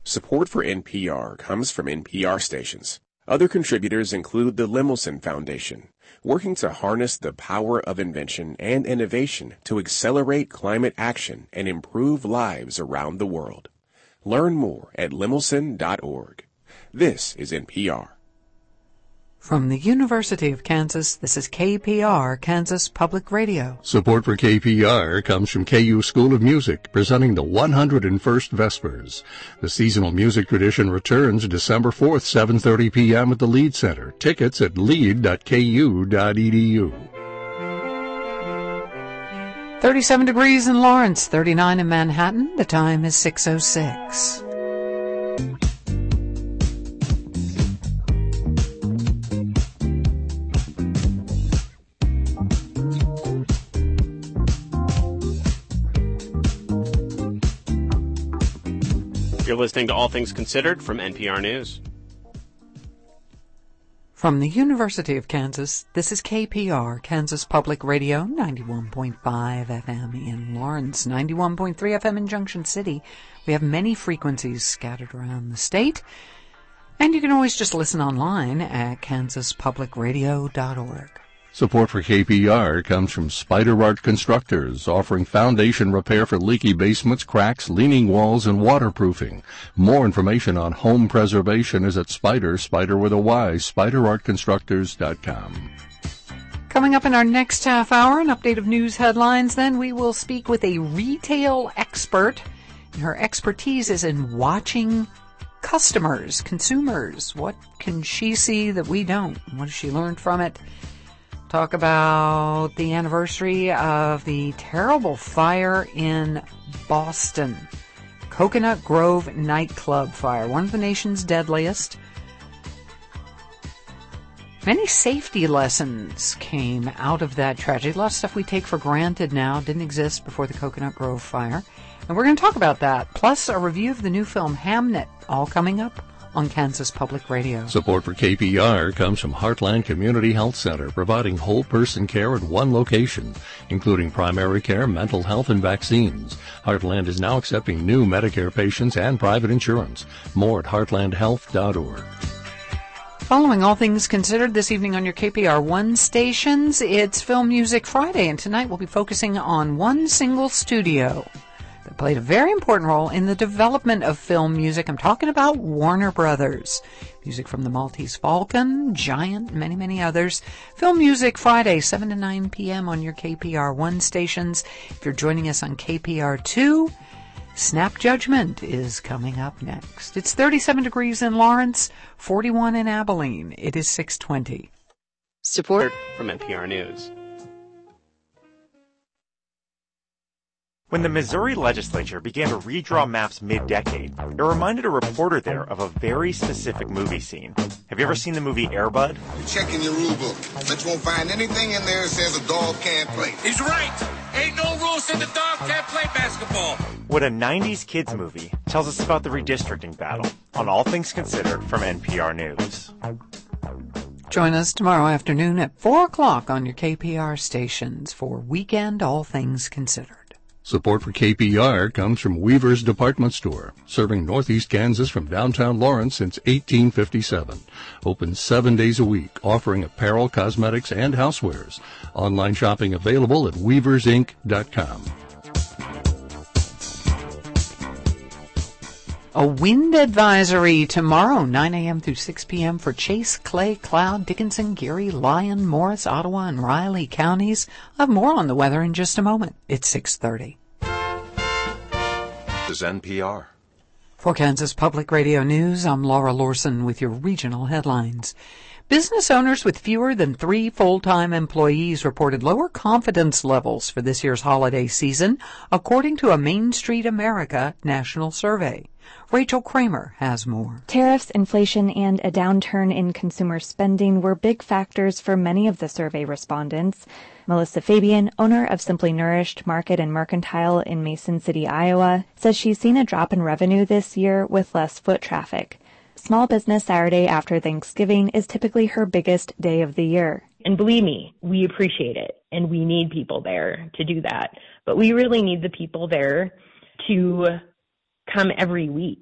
Support for NPR comes from NPR stations. Other contributors include the Lemelson Foundation, working to harness the power of invention and innovation to accelerate climate action and improve lives around the world. Learn more at lemelson.org. This is NPR. From the University of Kansas, this is KPR, Kansas Public Radio. Support for KPR comes from KU School of Music, presenting the 101st Vespers. The seasonal music tradition returns December 4th, 7:30 p.m. at the Lead Center. Tickets at lead.ku.edu. 37 degrees in Lawrence, 39 in Manhattan. The time is 6:06. You're listening to All Things Considered from NPR News. From the University of Kansas, this is KPR, Kansas Public Radio, 91.5 FM in Lawrence, 91.3 FM in Junction City. We have many frequencies scattered around the state, and you can always just listen online at kansaspublicradio.org. Support for KPR comes from Spider Art Constructors, offering foundation repair for leaky basements, cracks, leaning walls, and waterproofing. More information on home preservation is at spider with a Y, spiderartconstructors.com. Coming up in our next half hour, an update of news headlines. Then we will speak with a retail expert, and her expertise is in watching customers, consumers. What can she see that we don't? What has she learned from it? Talk about the anniversary of the terrible fire in Boston. Coconut Grove nightclub fire, one of the nation's deadliest. Many safety lessons came out of that tragedy. A lot of stuff we take for granted now didn't exist before the Coconut Grove fire. And we're going to talk about that, plus a review of the new film Hamnet, all coming up on Kansas Public Radio. Support for KPR comes from Heartland Community Health Center, providing whole person care at one location, including primary care, mental health, and vaccines. Heartland is now accepting new Medicare patients and private insurance. More at heartlandhealth.org. Following All Things Considered this evening on your KPR One stations, it's Film Music Friday, and tonight we'll be focusing on one single studio that played a very important role in the development of film music. I'm talking about Warner Brothers. Music from The Maltese Falcon, Giant, many, many others. Film Music Friday, 7 to 9 p.m. on your KPR 1 stations. If you're joining us on KPR 2, Snap Judgment is coming up next. It's 37 degrees in Lawrence, 41 in Abilene. It is 6:20. Support from NPR News. When the Missouri legislature began to redraw maps mid-decade, it reminded a reporter there of a very specific movie scene. Have you ever seen the movie Air Bud? You're checking your rule book, but you won't find anything in there that says a dog can't play. He's right. Ain't no rules that the dog can't play basketball. What a 90s kids movie tells us about the redistricting battle on All Things Considered from NPR News. Join us tomorrow afternoon at 4 o'clock on your KPR stations for Weekend All Things Considered. Support for KPR comes from Weaver's Department Store, serving Northeast Kansas from downtown Lawrence since 1857. Open 7 days a week, offering apparel, cosmetics, and housewares. Online shopping available at weaversinc.com. A wind advisory tomorrow, 9 a.m. through 6 p.m. for Chase, Clay, Cloud, Dickinson, Geary, Lyon, Morris, Ottawa, and Riley counties. I'll have more on the weather in just a moment. It's 6:30. This is NPR. For Kansas Public Radio News, I'm Laura Lorson with your regional headlines. Business owners with fewer than 3 full-time employees reported lower confidence levels for this year's holiday season, according to a Main Street America national survey. Rachel Kramer has more. Tariffs, inflation, and a downturn in consumer spending were big factors for many of the survey respondents. Melissa Fabian, owner of Simply Nourished Market and Mercantile in Mason City, Iowa, says she's seen a drop in revenue this year with less foot traffic. Small Business Saturday after Thanksgiving is typically her biggest day of the year. And believe me, we appreciate it, and we need people there to do that. But we really need the people there to come every week.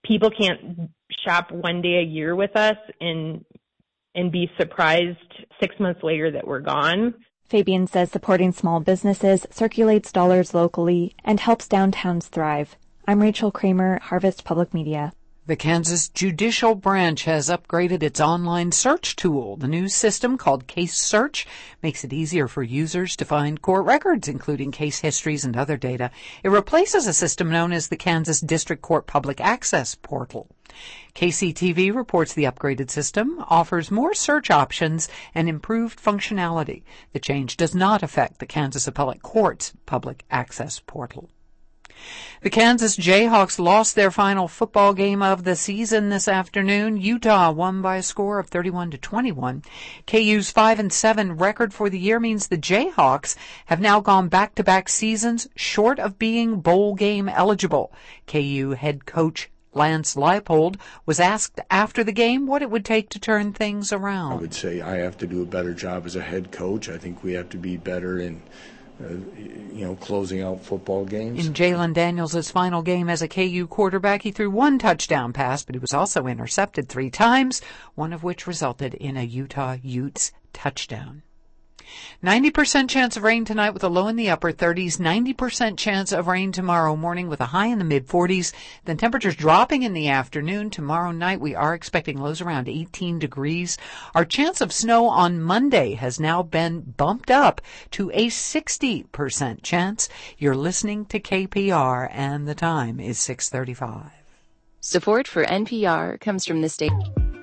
people can't shop one day a year with us and be surprised 6 months later that we're gone. Fabian says supporting small businesses circulates dollars locally and helps downtowns thrive. I'm Rachel Kramer, Harvest Public Media. The Kansas Judicial Branch has upgraded its online search tool. The new system, called Case Search, makes it easier for users to find court records, including case histories and other data. It replaces a system known as the Kansas District Court Public Access Portal. KCTV reports the upgraded system offers more search options and improved functionality. The change does not affect the Kansas Appellate Court's Public Access Portal. The Kansas Jayhawks lost their final football game of the season this afternoon. Utah won by a score of 31-21. KU's 5-7 record for the year means the Jayhawks have now gone back-to-back seasons short of being bowl game eligible. KU head coach Lance Leipold was asked after the game what it would take to turn things around. I would say I have to do a better job as a head coach. I think we have to be better in closing out football games. In Jalen Daniels' final game as a KU quarterback, he threw one touchdown pass, but he was also intercepted 3 times, one of which resulted in a Utah Utes touchdown. 90% chance of rain tonight with a low in the upper 30s, 90% chance of rain tomorrow morning with a high in the mid-40s, then temperatures dropping in the afternoon. Tomorrow night we are expecting lows around 18 degrees. Our chance of snow on Monday has now been bumped up to a 60% chance. You're listening to KPR and the time is 6:35. Support for NPR comes from the state.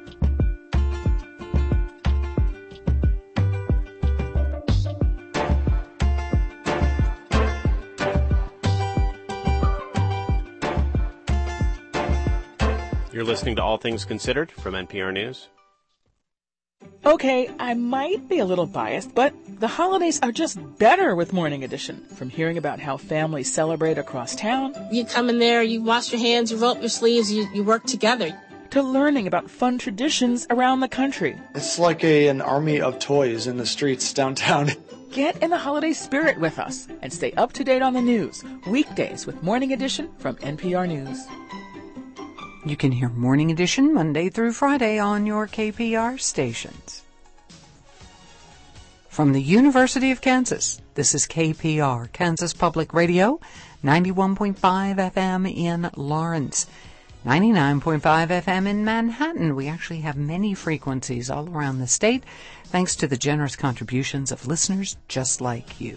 You're listening to All Things Considered from NPR News. Okay, I might be a little biased, but the holidays are just better with Morning Edition. From hearing about how families celebrate across town. You come in there, you wash your hands, you roll up your sleeves, you work together. To learning about fun traditions around the country. It's like an army of toys in the streets downtown. Get in the holiday spirit with us and stay up to date on the news. Weekdays with Morning Edition from NPR News. You can hear Morning Edition Monday through Friday on your KPR stations. From the University of Kansas, this is KPR, Kansas Public Radio, 91.5 FM in Lawrence, 99.5 FM in Manhattan. We actually have many frequencies all around the state, thanks to the generous contributions of listeners just like you.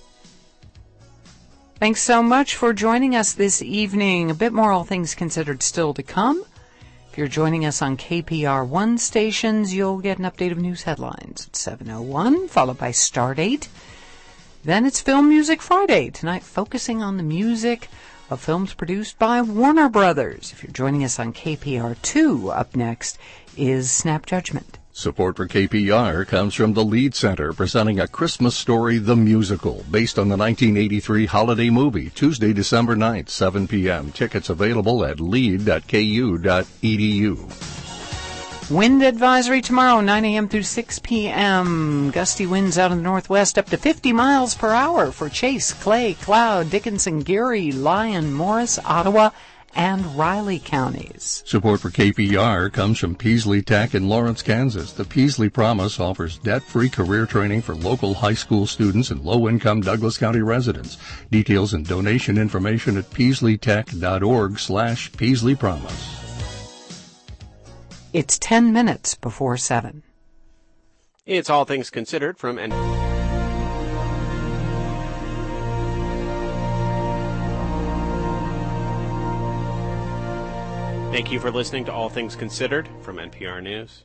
Thanks so much for joining us this evening. A bit more All Things Considered still to come. If you're joining us on KPR1 stations, you'll get an update of news headlines at 7:01, followed by Start 8. Then it's Film Music Friday, tonight focusing on the music of films produced by Warner Brothers. If you're joining us on KPR2, up next is Snap Judgment. Support for KPR comes from the Lead Center, presenting A Christmas Story, the musical, based on the 1983 holiday movie, Tuesday, December 9th, 7 p.m. Tickets available at lead.ku.edu. Wind advisory tomorrow, 9 a.m. through 6 p.m. Gusty winds out of the northwest up to 50 miles per hour for Chase, Clay, Cloud, Dickinson, Geary, Lyon, Morris, Ottawa, and Riley counties. Support for KPR comes from Peasley Tech in Lawrence, Kansas. The Peasley Promise offers debt-free career training for local high school students and low-income Douglas County residents. Details and donation information at peasleystech.org/Peasley Promise. It's 10 minutes before 7. It's All Things Considered from Thank you for listening to All Things Considered from NPR News.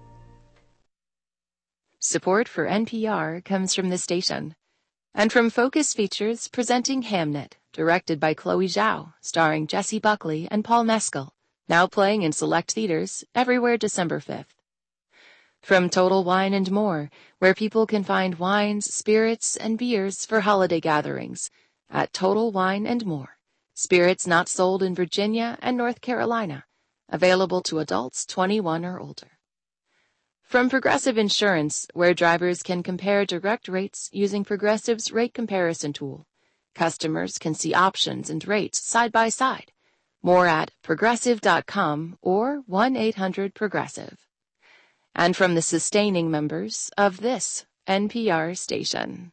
Support for NPR comes from the station. And from Focus Features presenting Hamnet, directed by Chloe Zhao, starring Jessie Buckley and Paul Mescal, now playing in select theaters everywhere December 5th. From Total Wine & More, where people can find wines, spirits, and beers for holiday gatherings at Total Wine & More. Spirits not sold in Virginia and North Carolina. Available to adults 21 or older. From Progressive Insurance, where drivers can compare direct rates using Progressive's rate comparison tool. Customers can see options and rates side by side. More at Progressive.com or 1-800-PROGRESSIVE. And from the sustaining members of this NPR station.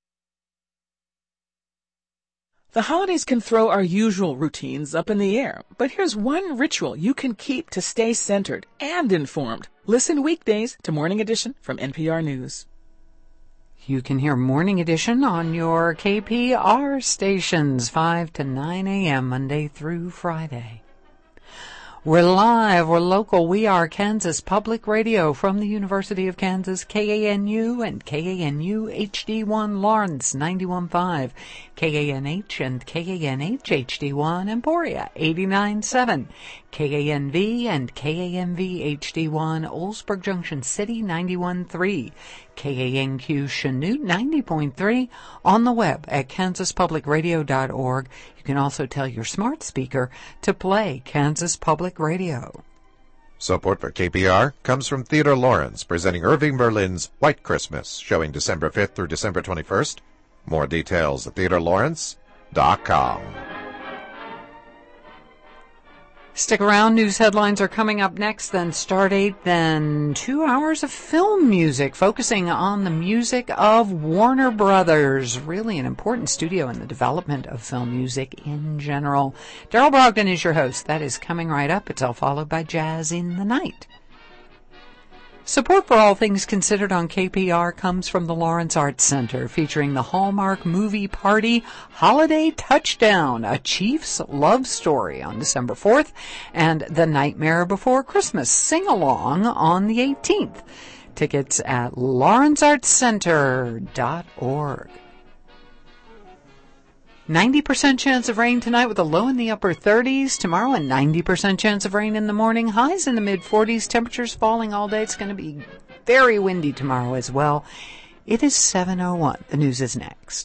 The holidays can throw our usual routines up in the air, but here's one ritual you can keep to stay centered and informed. Listen weekdays to Morning Edition from NPR News. You can hear Morning Edition on your KPR stations, 5 to 9 a.m. Monday through Friday. We're live, we're local, we are Kansas Public Radio from the University of Kansas, KANU and KANU HD1 Lawrence 91.5, KANH and KANH HD1 Emporia 89.7, KANV and KANV HD1 Oldsburg Junction City 91.3, KANQ Chanute 90.3, on the web at kansaspublicradio.org. You can also tell your smart speaker to play Kansas Public Radio. Support for KPR comes from Theodore Lawrence, presenting Irving Berlin's White Christmas, showing December 5th through December 21st. More details at TheodoreLawrence.com. Stick around. News headlines are coming up next, then Stardate, then 2 hours of film music focusing on the music of Warner Brothers. Really an important studio in the development of film music in general. Daryl Brogdon is your host. That is coming right up. It's all followed by Jazz in the Night. Support for All Things Considered on KPR comes from the Lawrence Arts Center, featuring the Hallmark movie party Holiday Touchdown, a Chief's love story on December 4th, and The Nightmare Before Christmas sing-along on the 18th. Tickets at lawrenceartscenter.org. 90% chance of rain tonight with a low in the upper 30s. Tomorrow, a 90% chance of rain in the morning. Highs in the mid-40s. Temperatures falling all day. It's going to be very windy tomorrow as well. It is 7:01. The news is next.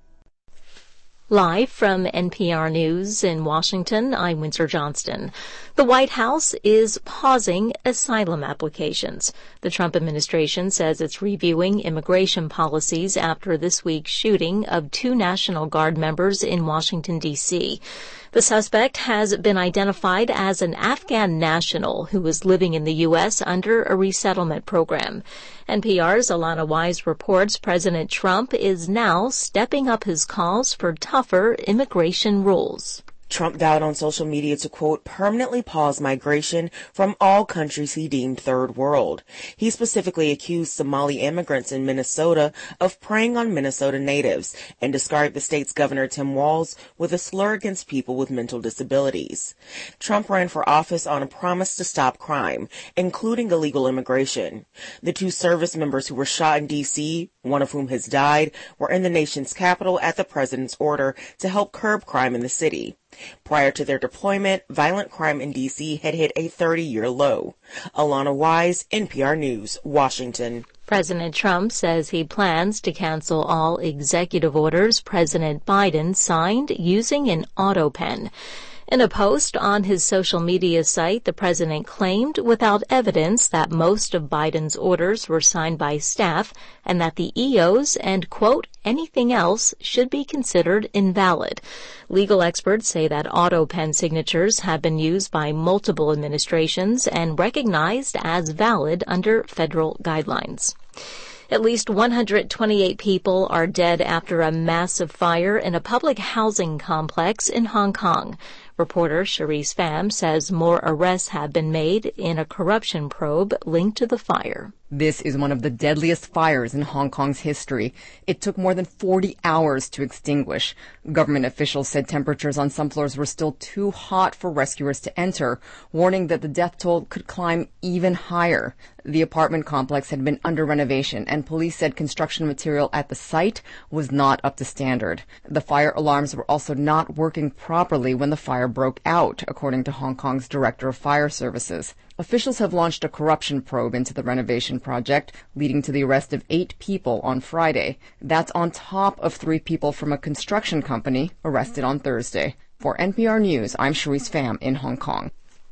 Live from NPR News in Washington, I'm Windsor Johnston. The White House is pausing asylum applications. The Trump administration says it's reviewing immigration policies after this week's shooting of 2 National Guard members in Washington, D.C. The suspect has been identified as an Afghan national who was living in the U.S. under a resettlement program. NPR's Alana Wise reports President Trump is now stepping up his calls for tougher immigration rules. Trump vowed on social media to, quote, permanently pause migration from all countries he deemed third world. He specifically accused Somali immigrants in Minnesota of preying on Minnesota natives and described the state's Governor Tim Walz with a slur against people with mental disabilities. Trump ran for office on a promise to stop crime, including illegal immigration. The 2 service members who were shot in D.C., one of whom has died, were in the nation's capital at the president's order to help curb crime in the city. Prior to their deployment, violent crime in D.C. had hit a 30-year low. Alana Wise, NPR News, Washington. President Trump says he plans to cancel all executive orders President Biden signed using an auto pen. In a post on his social media site, the president claimed without evidence that most of Biden's orders were signed by staff and that the EOs and, quote, anything else should be considered invalid. Legal experts say that auto pen signatures have been used by multiple administrations and recognized as valid under federal guidelines. At least 128 people are dead after a massive fire in a public housing complex in Hong Kong. Reporter Cherise Pham says more arrests have been made in a corruption probe linked to the fire. This is one of the deadliest fires in Hong Kong's history. It took more than 40 hours to extinguish. Government officials said temperatures on some floors were still too hot for rescuers to enter, warning that the death toll could climb even higher. The apartment complex had been under renovation, and police said construction material at the site was not up to standard. The fire alarms were also not working properly when the fire broke out, according to Hong Kong's Director of Fire Services. Officials have launched a corruption probe into the renovation project, leading to the arrest of 8 people on Friday. That's on top of 3 people from a construction company arrested on Thursday. For NPR News, I'm Cherise Pham in Hong Kong.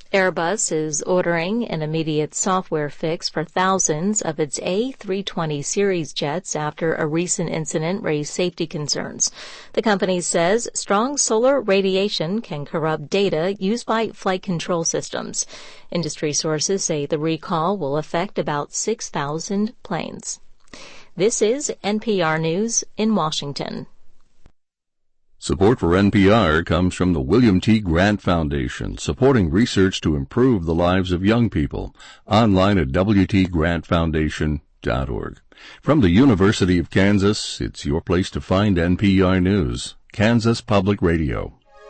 Airbus is ordering an immediate software fix for thousands of its A320 series jets after a recent incident raised safety concerns. The company says strong solar radiation can corrupt data used by flight control systems. Industry sources say the recall will affect about 6,000 planes. This is NPR News in Washington. Support for NPR comes from the William T. Grant Foundation, supporting research to improve the lives of young people. Online at wtgrantfoundation.org. From the University of Kansas, it's your place to find NPR News, Kansas Public Radio.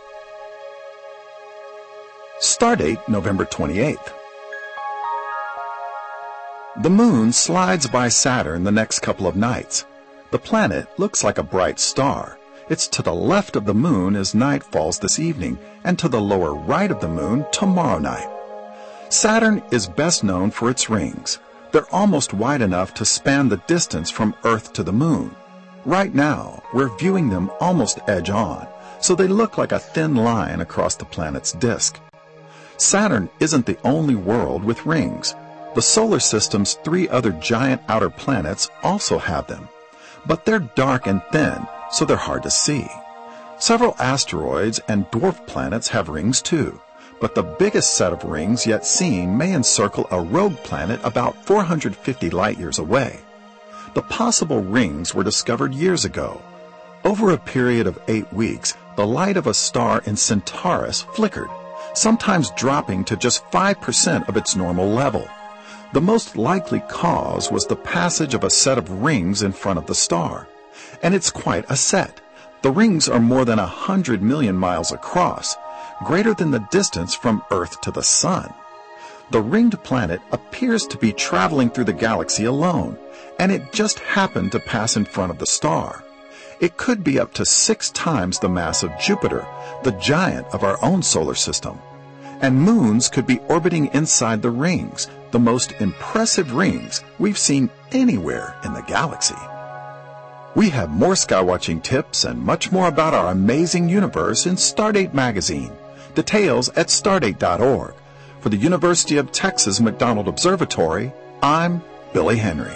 Stardate November 28th. The moon slides by Saturn the next couple of nights. The planet looks like a bright star. It's to the left of the moon as night falls this evening, and to the lower right of the moon tomorrow night. Saturn is best known for its rings. They're almost wide enough to span the distance from Earth to the moon. Right now, we're viewing them almost edge on, so they look like a thin line across the planet's disk. Saturn isn't the only world with rings. The solar system's 3 other giant outer planets also have them, but they're dark and thin, so they're hard to see. Several asteroids and dwarf planets have rings too, but the biggest set of rings yet seen may encircle a rogue planet about 450 light-years away. The possible rings were discovered years ago. Over a period of 8 weeks, the light of a star in Centaurus flickered, sometimes dropping to just 5% of its normal level. The most likely cause was the passage of a set of rings in front of the star. And it's quite a set. The rings are more than 100 million miles across, greater than the distance from Earth to the Sun. The ringed planet appears to be traveling through the galaxy alone, and it just happened to pass in front of the star. It could be up to 6 times the mass of Jupiter, the giant of our own solar system. And moons could be orbiting inside the rings, the most impressive rings we've seen anywhere in the galaxy. We have more skywatching tips and much more about our amazing universe in Stardate magazine. Details at stardate.org. For the University of Texas McDonald Observatory, I'm Billy Henry.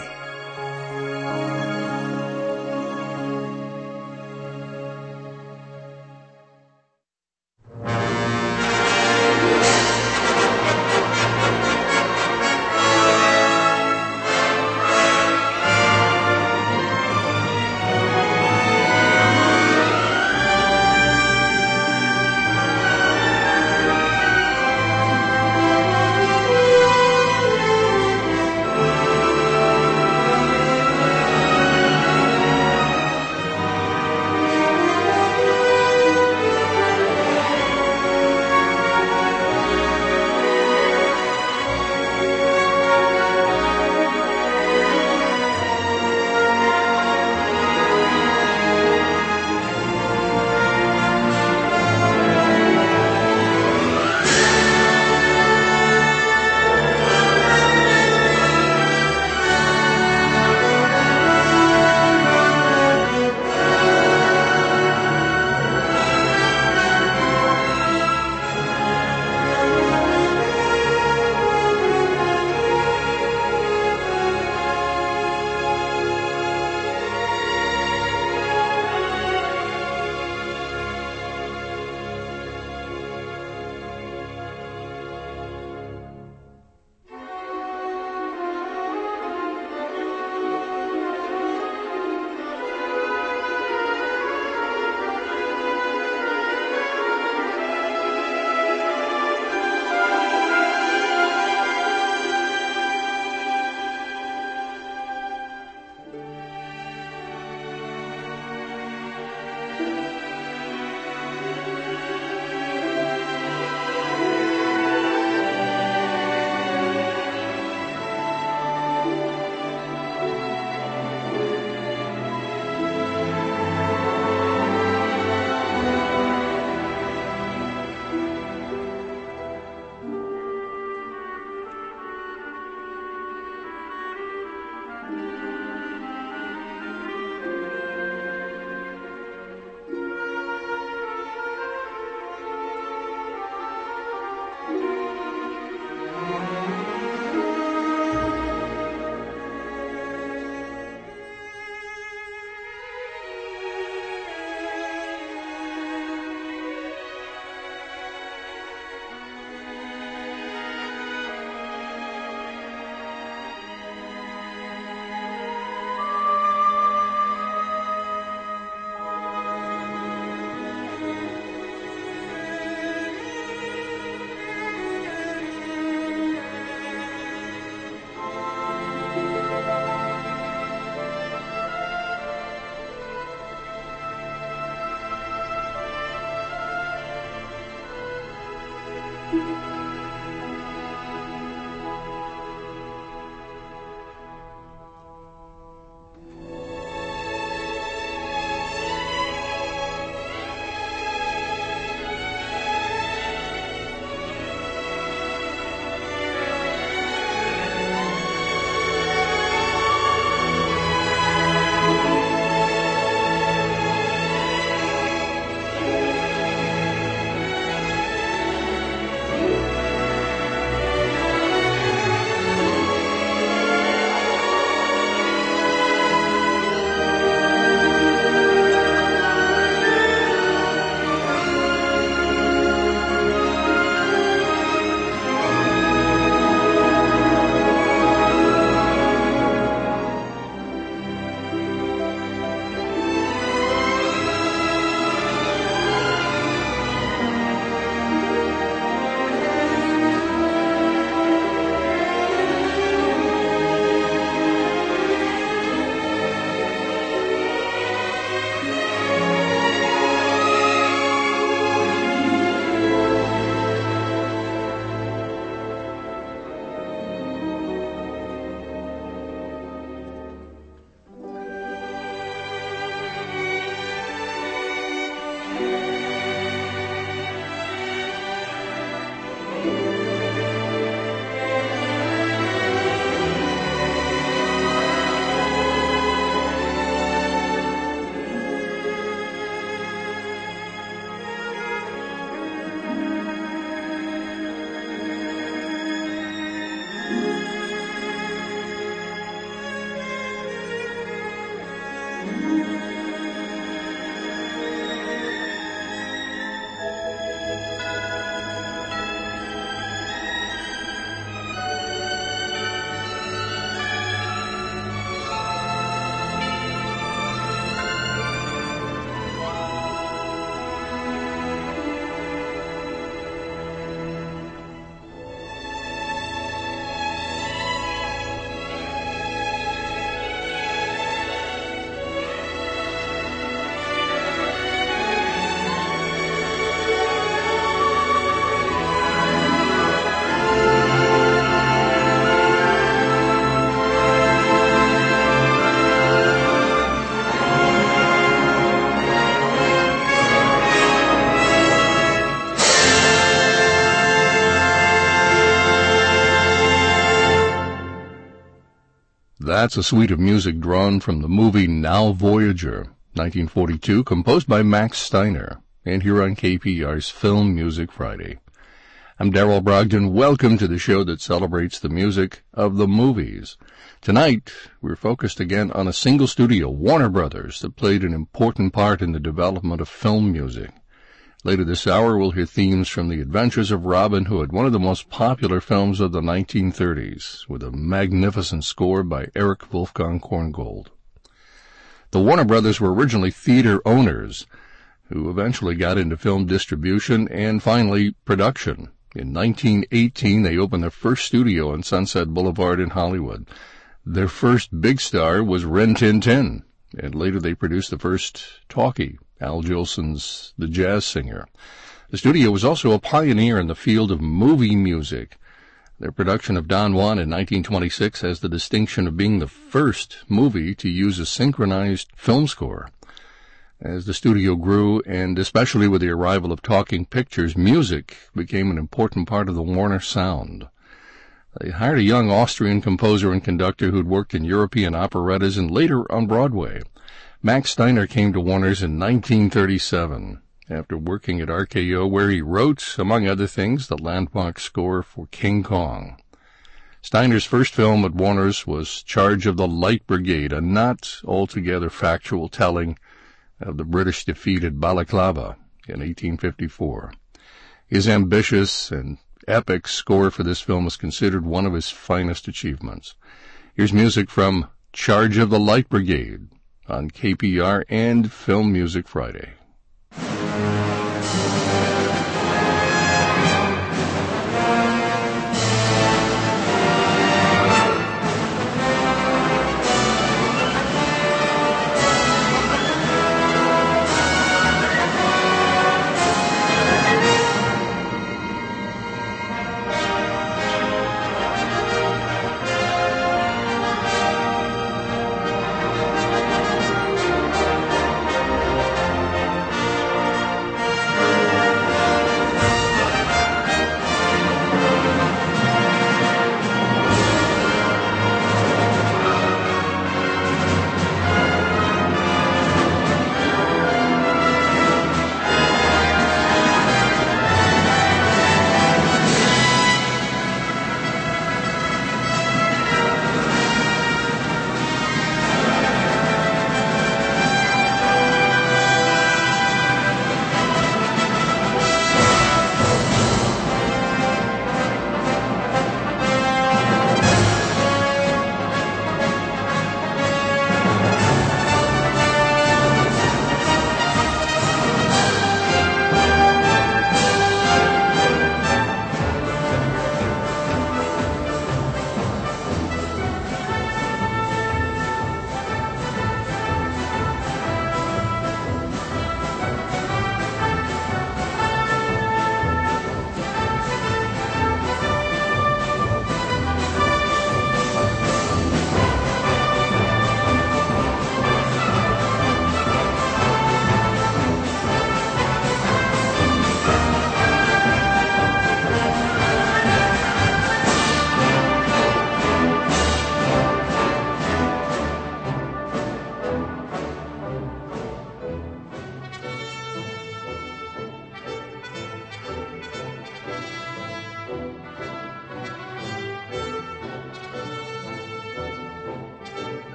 That's a suite of music drawn from the movie Now Voyager, 1942, composed by Max Steiner, and here on KPR's Film Music Friday. I'm Darrell Brogdon. Welcome to the show that celebrates the music of the movies. Tonight, we're focused again on a single studio, Warner Brothers, that played an important part in the development of film music. Later this hour, we'll hear themes from The Adventures of Robin Hood, one of the most popular films of the 1930s, with a magnificent score by Erich Wolfgang Korngold. The Warner Brothers were originally theater owners, who eventually got into film distribution and finally production. In 1918, they opened their first studio on Sunset Boulevard in Hollywood. Their first big star was Rin Tin Tin, and later they produced the first talkie, Al Jolson's The Jazz Singer. The studio was also a pioneer in the field of movie music. Their production of Don Juan in 1926 has the distinction of being the first movie to use a synchronized film score. As the studio grew, and especially with the arrival of talking pictures, music became an important part of the Warner sound. They hired a young Austrian composer and conductor who'd worked in European operettas and later on Broadway. Max Steiner came to Warner's in 1937, after working at RKO, where he wrote, among other things, the landmark score for King Kong. Steiner's first film at Warner's was Charge of the Light Brigade, a not altogether factual telling of the British defeat at Balaclava in 1854. His ambitious and epic score for this film is considered one of his finest achievements. Here's music from Charge of the Light Brigade on KPR and Film Music Friday.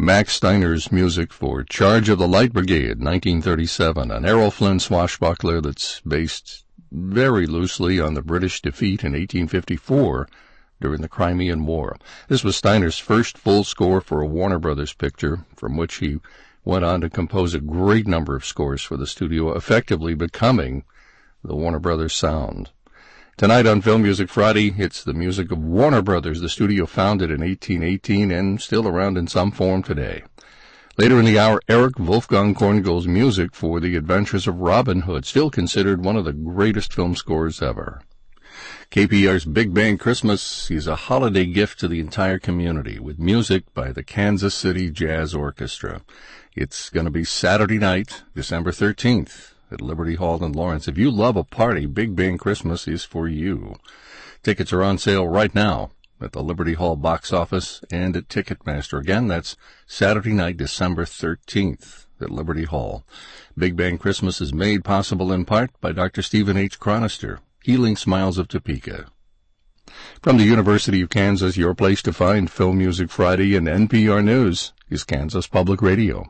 Max Steiner's music for Charge of the Light Brigade, 1937, an Errol Flynn swashbuckler that's based very loosely on the British defeat in 1854 during the Crimean War. This was Steiner's first full score for a Warner Brothers picture, from which he went on to compose a great number of scores for the studio, effectively becoming the Warner Brothers sound. Tonight on Film Music Friday, it's the music of Warner Brothers, the studio founded in 1818 and still around in some form today. Later in the hour, Eric Wolfgang Korngold's music for The Adventures of Robin Hood, still considered one of the greatest film scores ever. KPR's Big Bang Christmas is a holiday gift to the entire community with music by the Kansas City Jazz Orchestra. It's going to be Saturday night, December 13th. At Liberty Hall in Lawrence. If you love a party, Big Bang Christmas is for you. Tickets are on sale right now at the Liberty Hall box office and at Ticketmaster. Again, that's Saturday night, December 13th at Liberty Hall. Big Bang Christmas is made possible in part by Dr. Stephen H. Chronister, Healing Smiles of Topeka. From the University of Kansas, your place to find Film Music Friday and NPR News is Kansas Public Radio.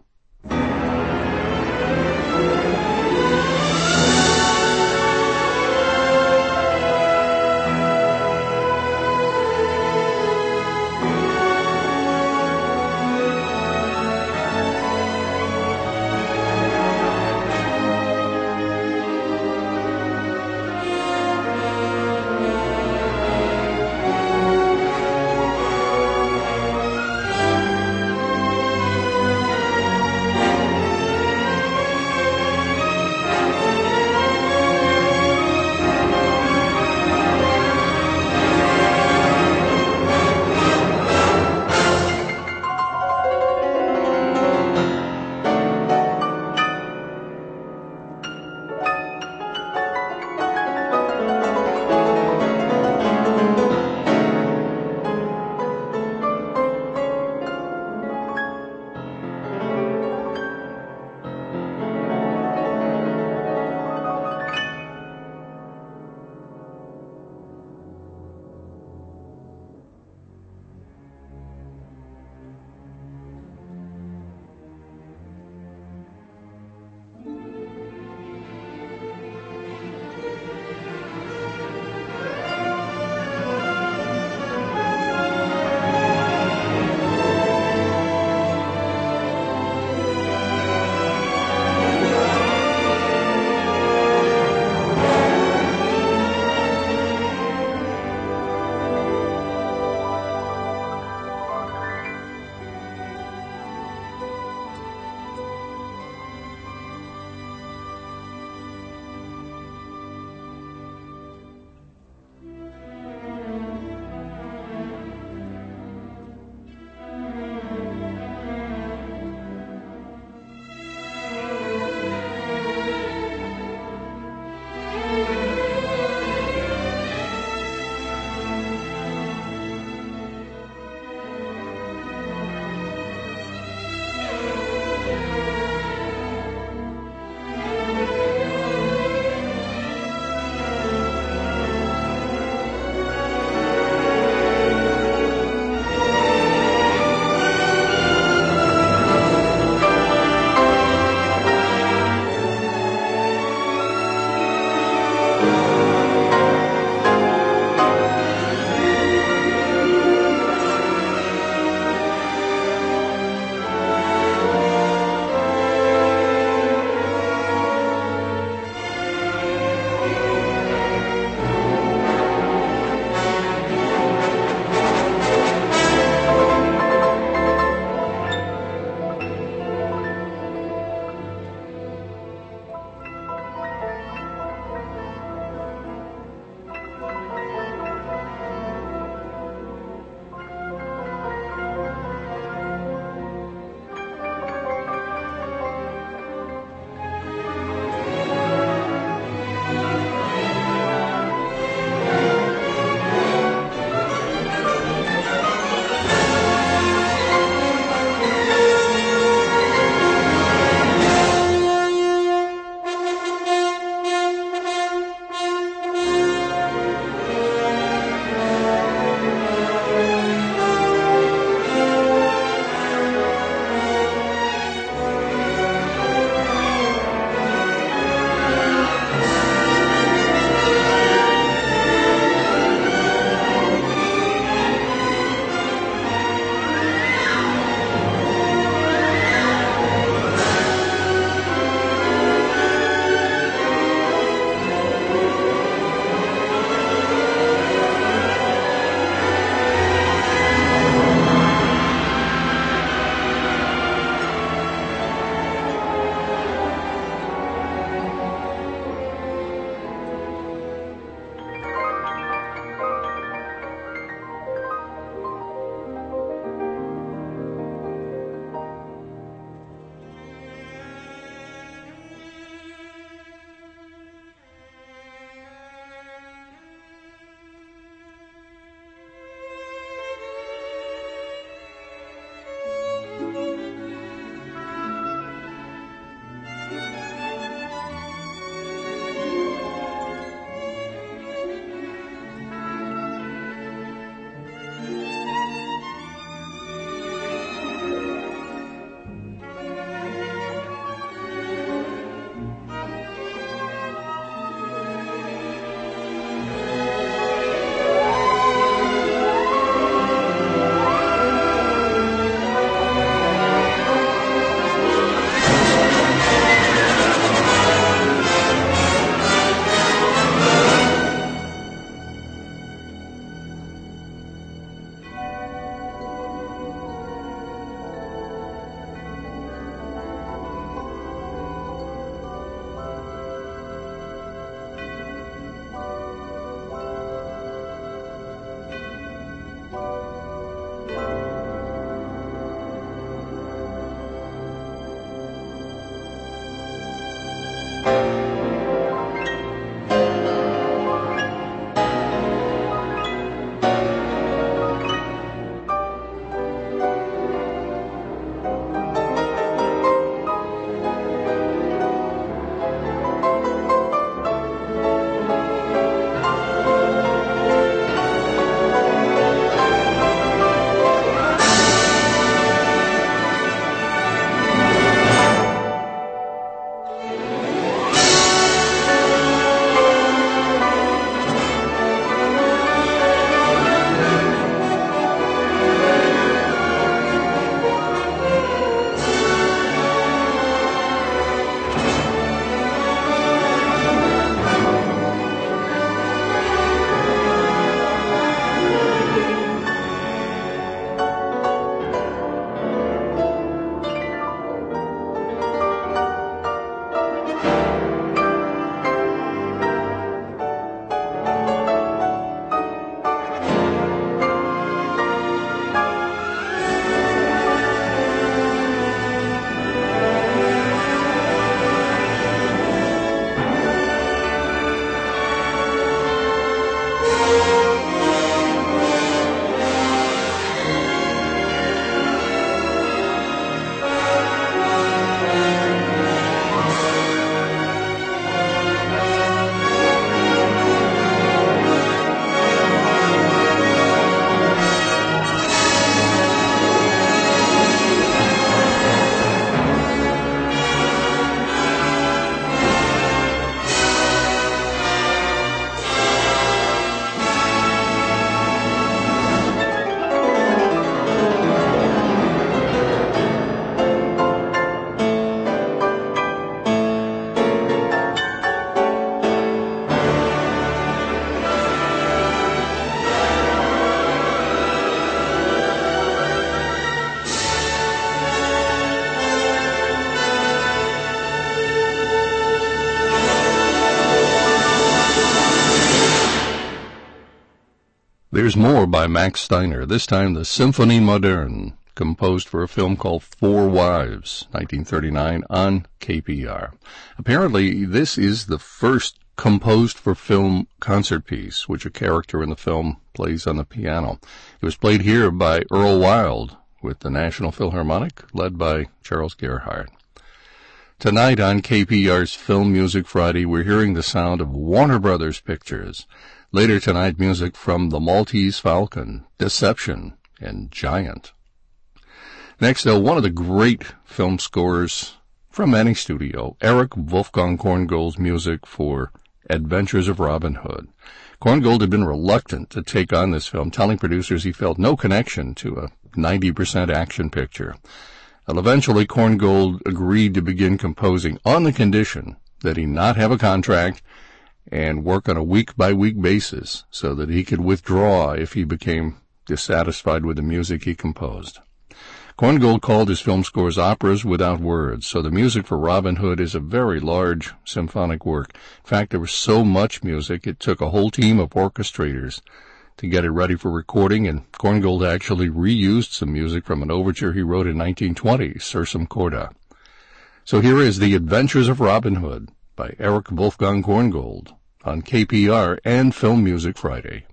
Here's more by Max Steiner, this time the Symphonie Moderne, composed for a film called Four Wives, 1939, on KPR. Apparently, this is the first composed for film concert piece, which a character in the film plays on the piano. It was played here by Earl Wild with the National Philharmonic, led by Charles Gerhardt. Tonight on KPR's Film Music Friday, we're hearing the sound of Warner Brothers pictures. Later tonight, music from The Maltese Falcon, Deception, and Giant. Next, though, one of the great film scores from any studio, Erich Wolfgang Korngold's music for Adventures of Robin Hood. Korngold had been reluctant to take on this film, telling producers he felt no connection to a 90% action picture. Well, eventually, Korngold agreed to begin composing on the condition that he not have a contract and work on a week-by-week basis so that he could withdraw if he became dissatisfied with the music he composed. Korngold called his film scores operas without words, so the music for Robin Hood is a very large symphonic work. In fact, there was so much music, it took a whole team of orchestrators to get it ready for recording, and Korngold actually reused some music from an overture he wrote in 1920, Sursum Corda. So here is The Adventures of Robin Hood by Erich Wolfgang Korngold on KPR and Film Music Friday.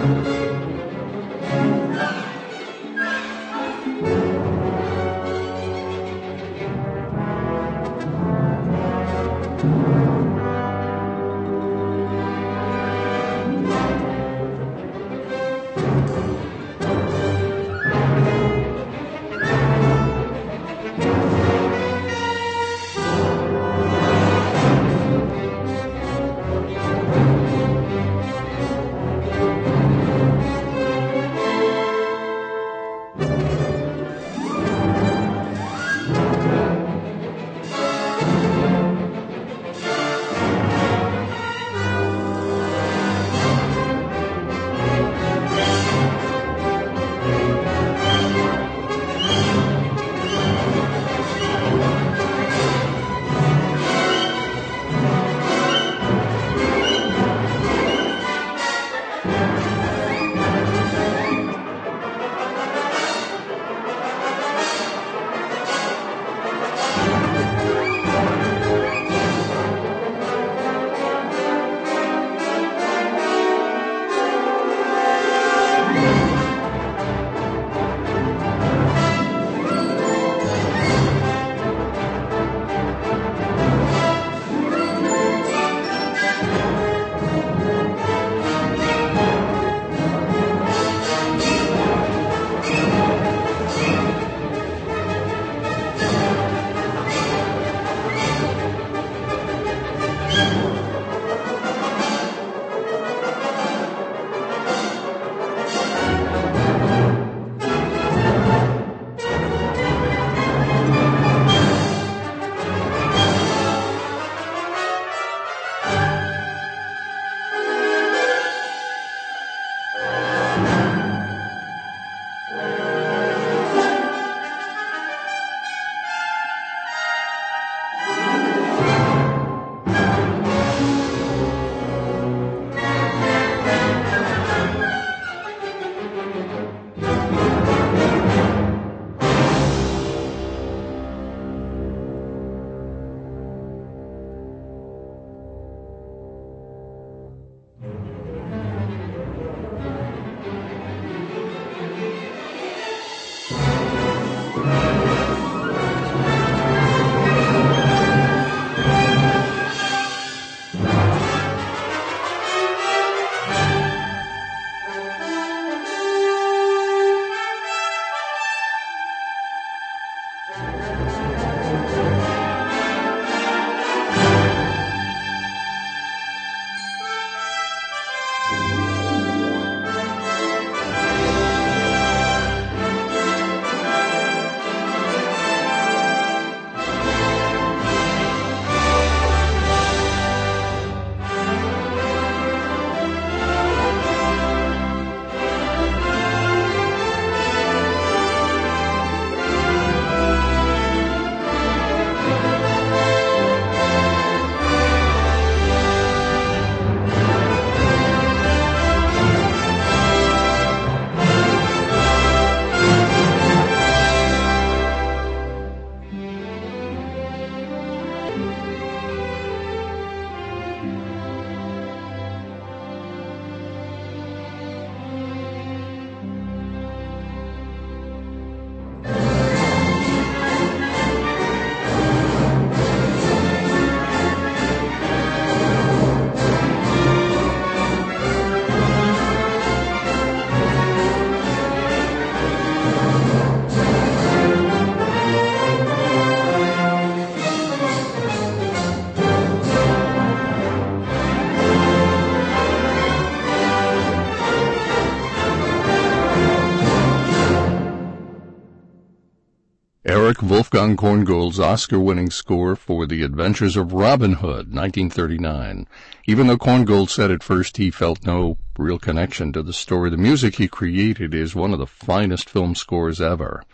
Erich Wolfgang Korngold's Oscar-winning score for The Adventures of Robin Hood, 1939. Even though Korngold said at first he felt no real connection to the story, the music he created is one of the finest film scores ever,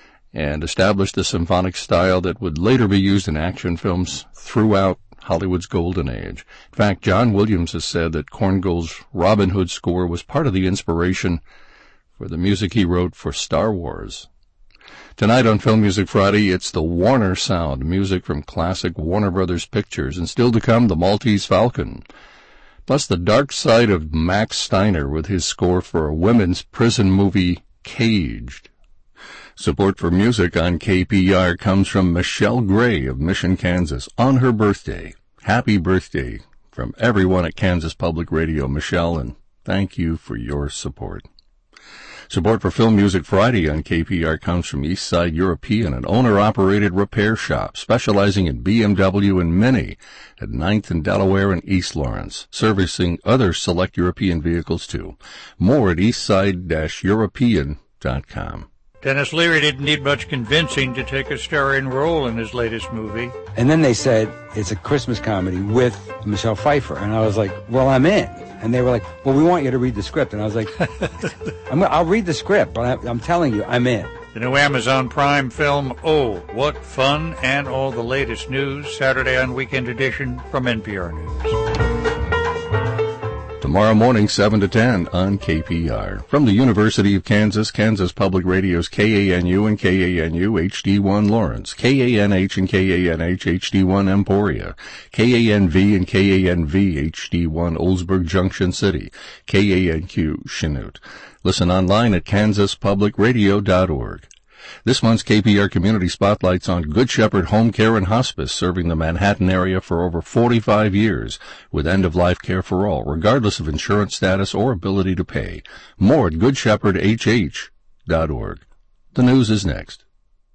and established a symphonic style that would later be used in action films throughout Hollywood's golden age. In fact, John Williams has said that Korngold's Robin Hood score was part of the inspiration for the music he wrote for Star Wars. Tonight on Film Music Friday, it's the Warner sound, music from classic Warner Brothers pictures, and still to come, the Maltese Falcon. Plus the dark side of Max Steiner with his score for a women's prison movie, Caged. Support for music on KPR comes from Michelle Gray of Mission, Kansas, on her birthday. Happy birthday from everyone at Kansas Public Radio, Michelle, and thank you for your support. Support for Film Music Friday on KPR comes from Eastside European, an owner-operated repair shop specializing in BMW and Mini at 9th and Delaware and East Lawrence, servicing other select European vehicles too. More at eastside-european.com. Dennis Leary didn't need much convincing to take a starring role in his latest movie. And then they said, it's a Christmas comedy with Michelle Pfeiffer. And I was like, well, I'm in. And they were like, well, we want you to read the script. And I was like, I'll read the script, but I'm telling you, I'm in. The new Amazon Prime film, Oh, What Fun, and all the latest news, Saturday on Weekend Edition from NPR News. Tomorrow morning, 7 to 10 on KPR. From the University of Kansas, Kansas Public Radio's KANU and KANU HD1 Lawrence, KANH and KANH HD1 Emporia, KANV and KANV HD1 Oldsburg Junction City, KANQ Chanute. Listen online at kansaspublicradio.org. This month's KPR Community Spotlight's on Good Shepherd Home Care and Hospice, serving the Manhattan area for over 45 years, with end-of-life care for all, regardless of insurance status or ability to pay. More at goodshepherdhh.org. The news is next.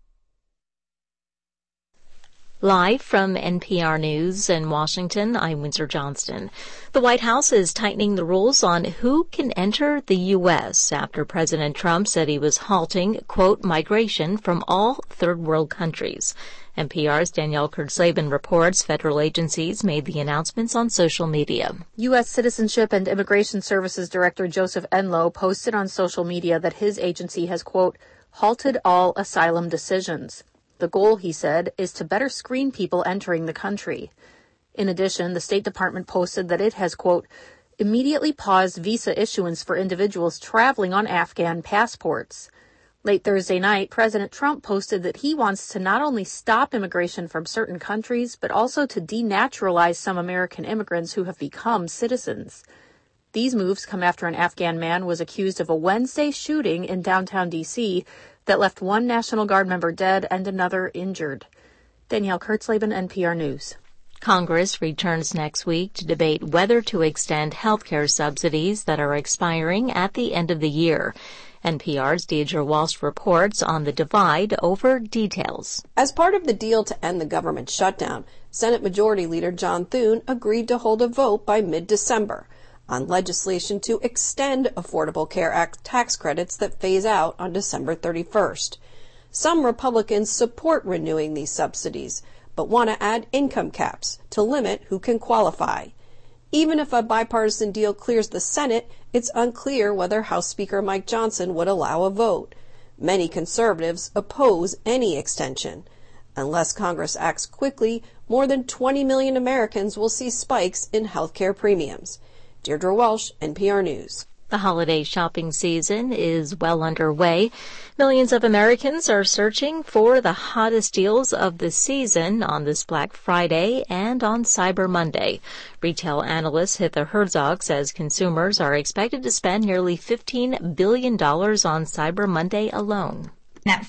Live from NPR News in Washington, I'm Windsor Johnston. The White House is tightening the rules on who can enter the U.S. after President Trump said he was halting, quote, migration from all third world countries. NPR's Danielle Kurtzleben reports federal agencies made the announcements on social media. U.S. Citizenship and Immigration Services Director Joseph Enloe posted on social media that his agency has, quote, halted all asylum decisions. The goal, he said, is to better screen people entering the country. In addition, the State Department posted that it has, quote, immediately paused visa issuance for individuals traveling on Afghan passports. Late Thursday night, President Trump posted that he wants to not only stop immigration from certain countries, but also to denaturalize some American immigrants who have become citizens. These moves come after an Afghan man was accused of a Wednesday shooting in downtown D.C. that left one National Guard member dead and another injured. Danielle Kurtzleben, NPR News. Congress returns next week to debate whether to extend health care subsidies that are expiring at the end of the year. NPR's Deidre Walsh reports on the divide over details. As part of the deal to end the government shutdown, Senate Majority Leader John Thune agreed to hold a vote by mid-December on legislation to extend Affordable Care Act tax credits that phase out on December 31st. Some Republicans support renewing these subsidies, but want to add income caps to limit who can qualify. Even if a bipartisan deal clears the Senate, it's unclear whether House Speaker Mike Johnson would allow a vote. Many conservatives oppose any extension. Unless Congress acts quickly, more than 20 million Americans will see spikes in health care premiums. Deirdre Walsh, NPR News. The holiday shopping season is well underway. Millions of Americans are searching for the hottest deals of the season on this Black Friday and on Cyber Monday. Retail analyst Hitha Herzog says consumers are expected to spend nearly $15 billion on Cyber Monday alone. That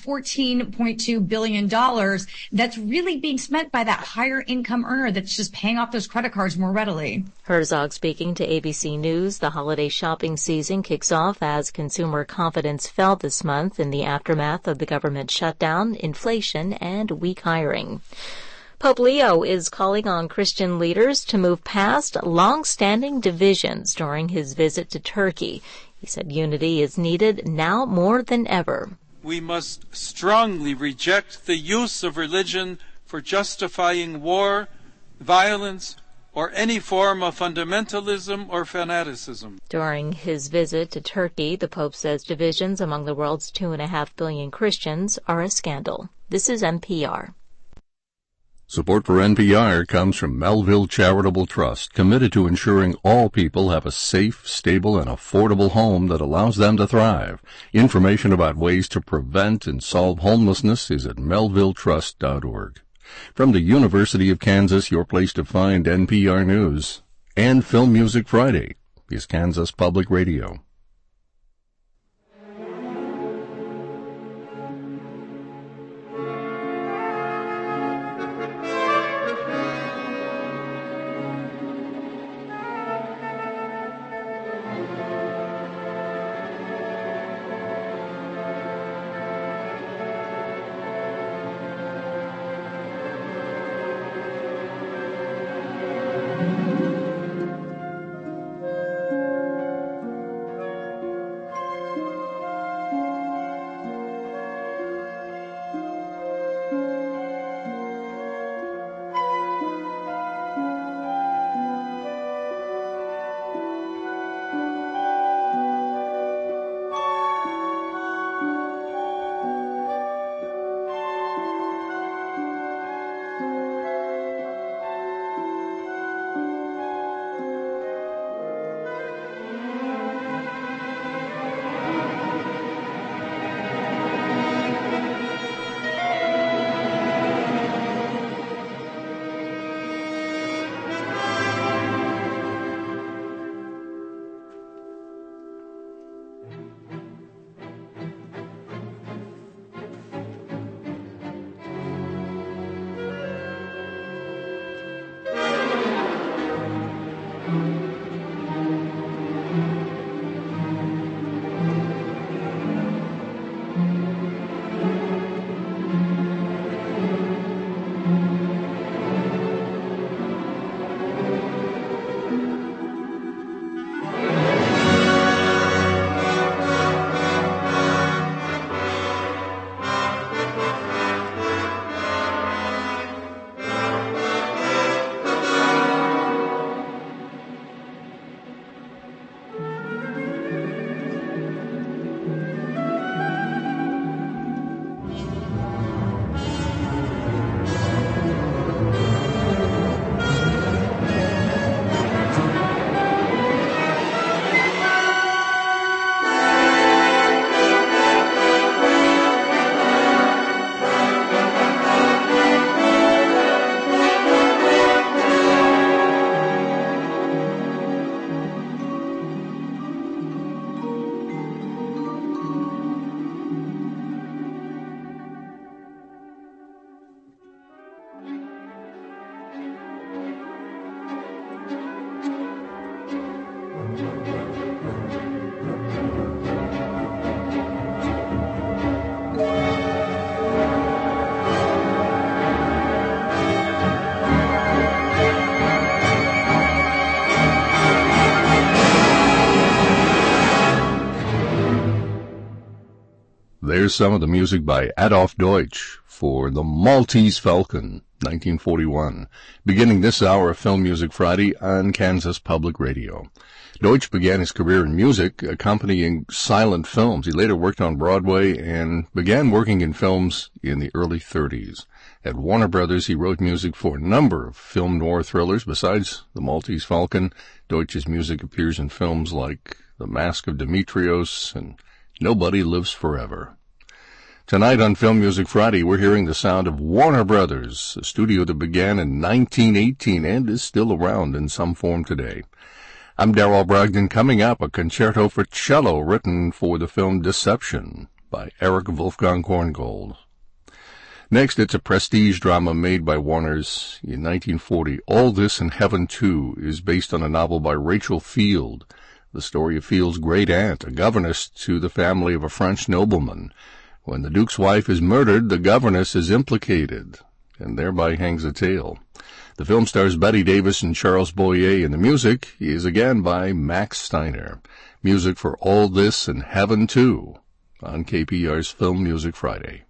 $14.2 billion that's really being spent by that higher income earner that's just paying off those credit cards more readily. Herzog speaking to ABC News. The holiday shopping season kicks off as consumer confidence fell this month in the aftermath of the government shutdown, inflation, and weak hiring. Pope Leo is calling on Christian leaders to move past long-standing divisions during his visit to Turkey. He said unity is needed now more than ever. We must strongly reject the use of religion for justifying war, violence, or any form of fundamentalism or fanaticism. During his visit to Turkey, the Pope says divisions among the world's 2.5 billion Christians are a scandal. This is NPR. Support for NPR comes from Melville Charitable Trust, committed to ensuring all people have a safe, stable, and affordable home that allows them to thrive. Information about ways to prevent and solve homelessness is at melvilletrust.org. From the University of Kansas, your place to find NPR News. and Film Music Friday is Kansas Public Radio. There's some of the music by Adolf Deutsch for The Maltese Falcon, 1941, beginning this hour of Film Music Friday on Kansas Public Radio. Deutsch began his career in music, accompanying silent films. He later worked on Broadway and began working in films in the early 30s. At Warner Brothers, he wrote music for a number of film noir thrillers. Besides The Maltese Falcon, Deutsch's music appears in films like The Mask of Demetrios and Nobody Lives Forever. Tonight on Film Music Friday, we're hearing the sound of Warner Brothers, a studio that began in 1918 and is still around in some form today. I'm Darrell Brogdon. Coming up, a concerto for cello written for the film Deception by Erich Wolfgang Korngold. Next, it's a prestige drama made by Warner's in 1940. All This and Heaven Too is based on a novel by Rachel Field, the story of Field's great aunt, a governess to the family of a French nobleman. When the Duke's wife is murdered, the governess is implicated, and thereby hangs a tale. The film stars Bette Davis and Charles Boyer, and the music is again by Max Steiner. Music for All This and Heaven Too on KPR's Film Music Friday.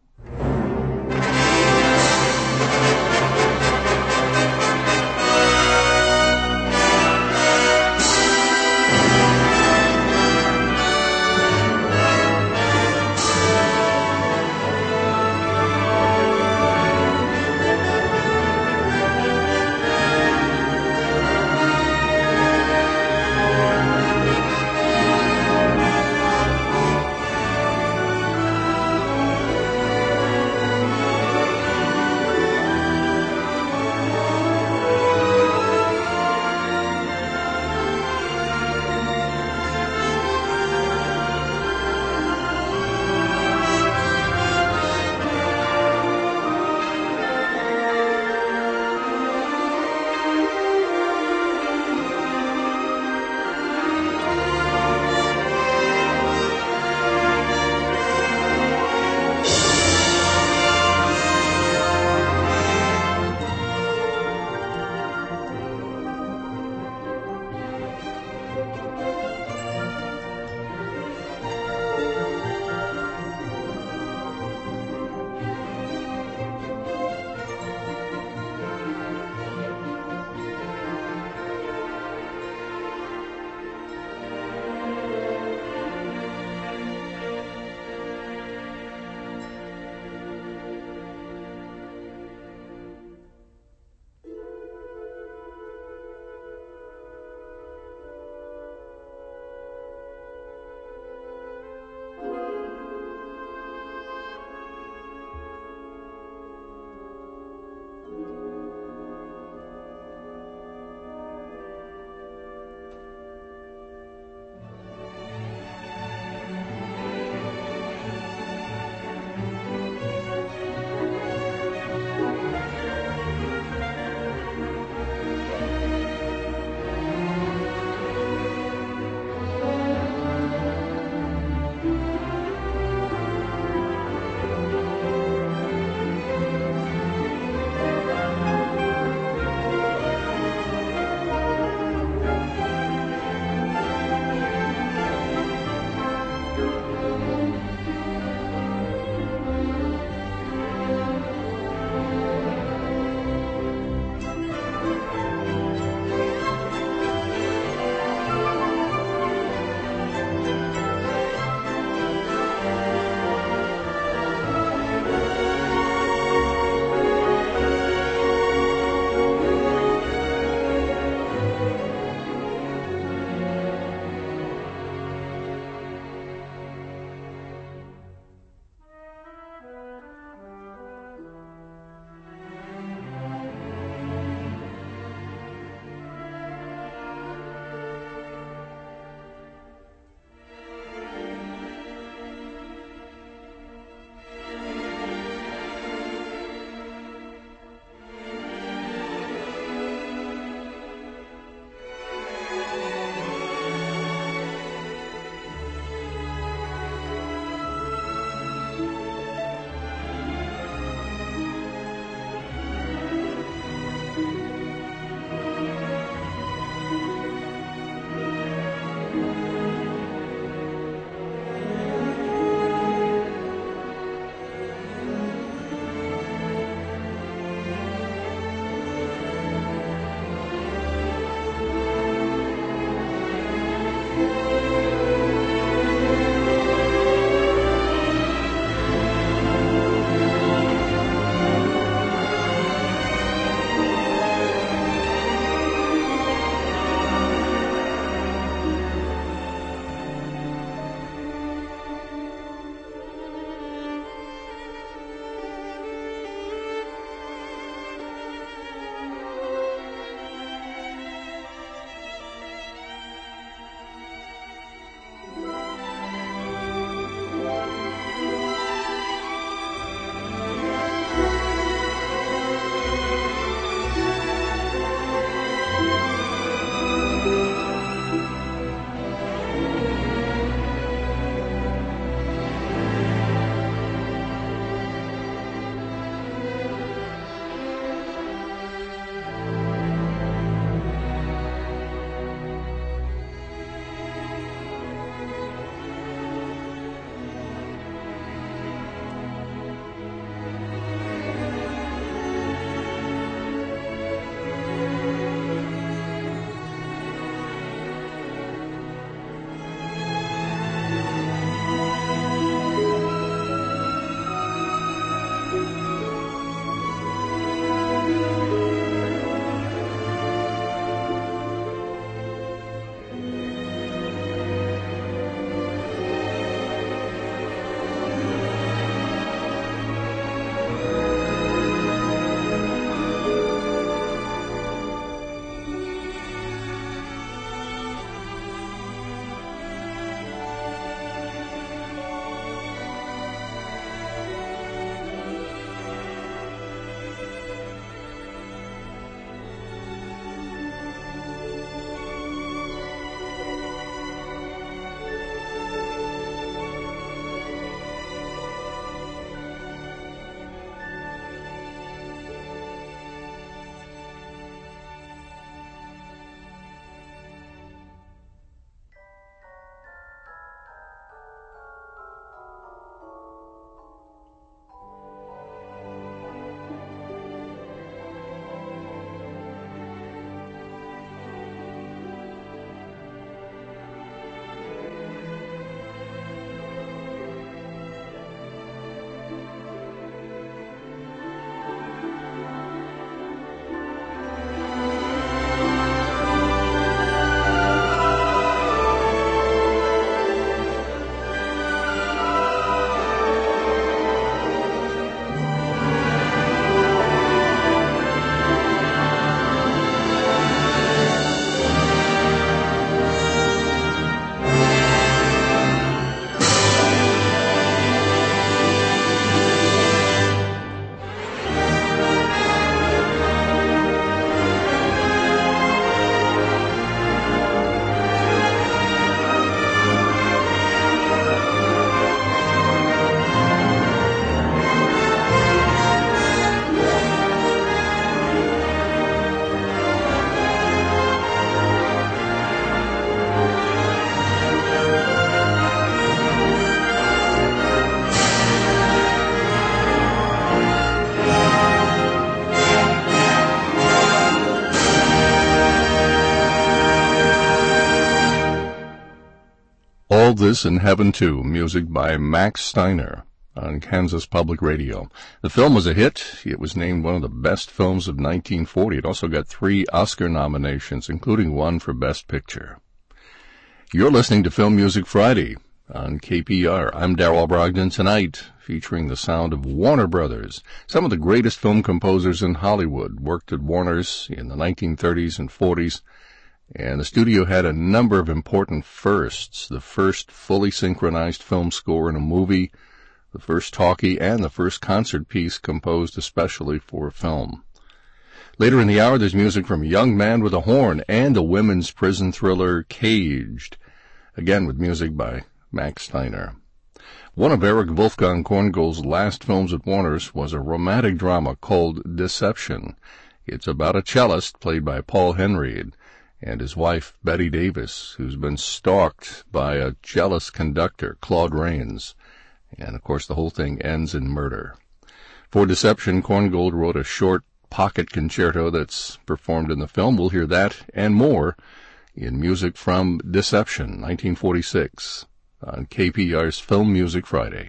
All This in Heaven Too, music by Max Steiner on Kansas Public Radio. The film was a hit. It was named one of the best films of 1940. It also got 3 Oscar nominations, including one for Best Picture. You're listening to Film Music Friday on KPR. I'm Darrell Brogdon, tonight featuring the sound of Warner Brothers. Some of the greatest film composers in Hollywood worked at Warner's in the 1930s and 40s, and the studio had a number of important firsts. The first fully synchronized film score in a movie, the first talkie, and the first concert piece composed especially for film. Later in the hour, there's music from Young Man with a Horn and the women's prison thriller Caged, again with music by Max Steiner. One of Erich Wolfgang Korngold's last films at Warner's was a romantic drama called Deception. It's about a cellist played by Paul Henreid and his wife Betty Davis, who's been stalked by a jealous conductor, Claude Rains. And, of course, the whole thing ends in murder. For Deception, Korngold wrote a short pocket concerto that's performed in the film. We'll hear that and more in music from Deception, 1946, on KPR's Film Music Friday.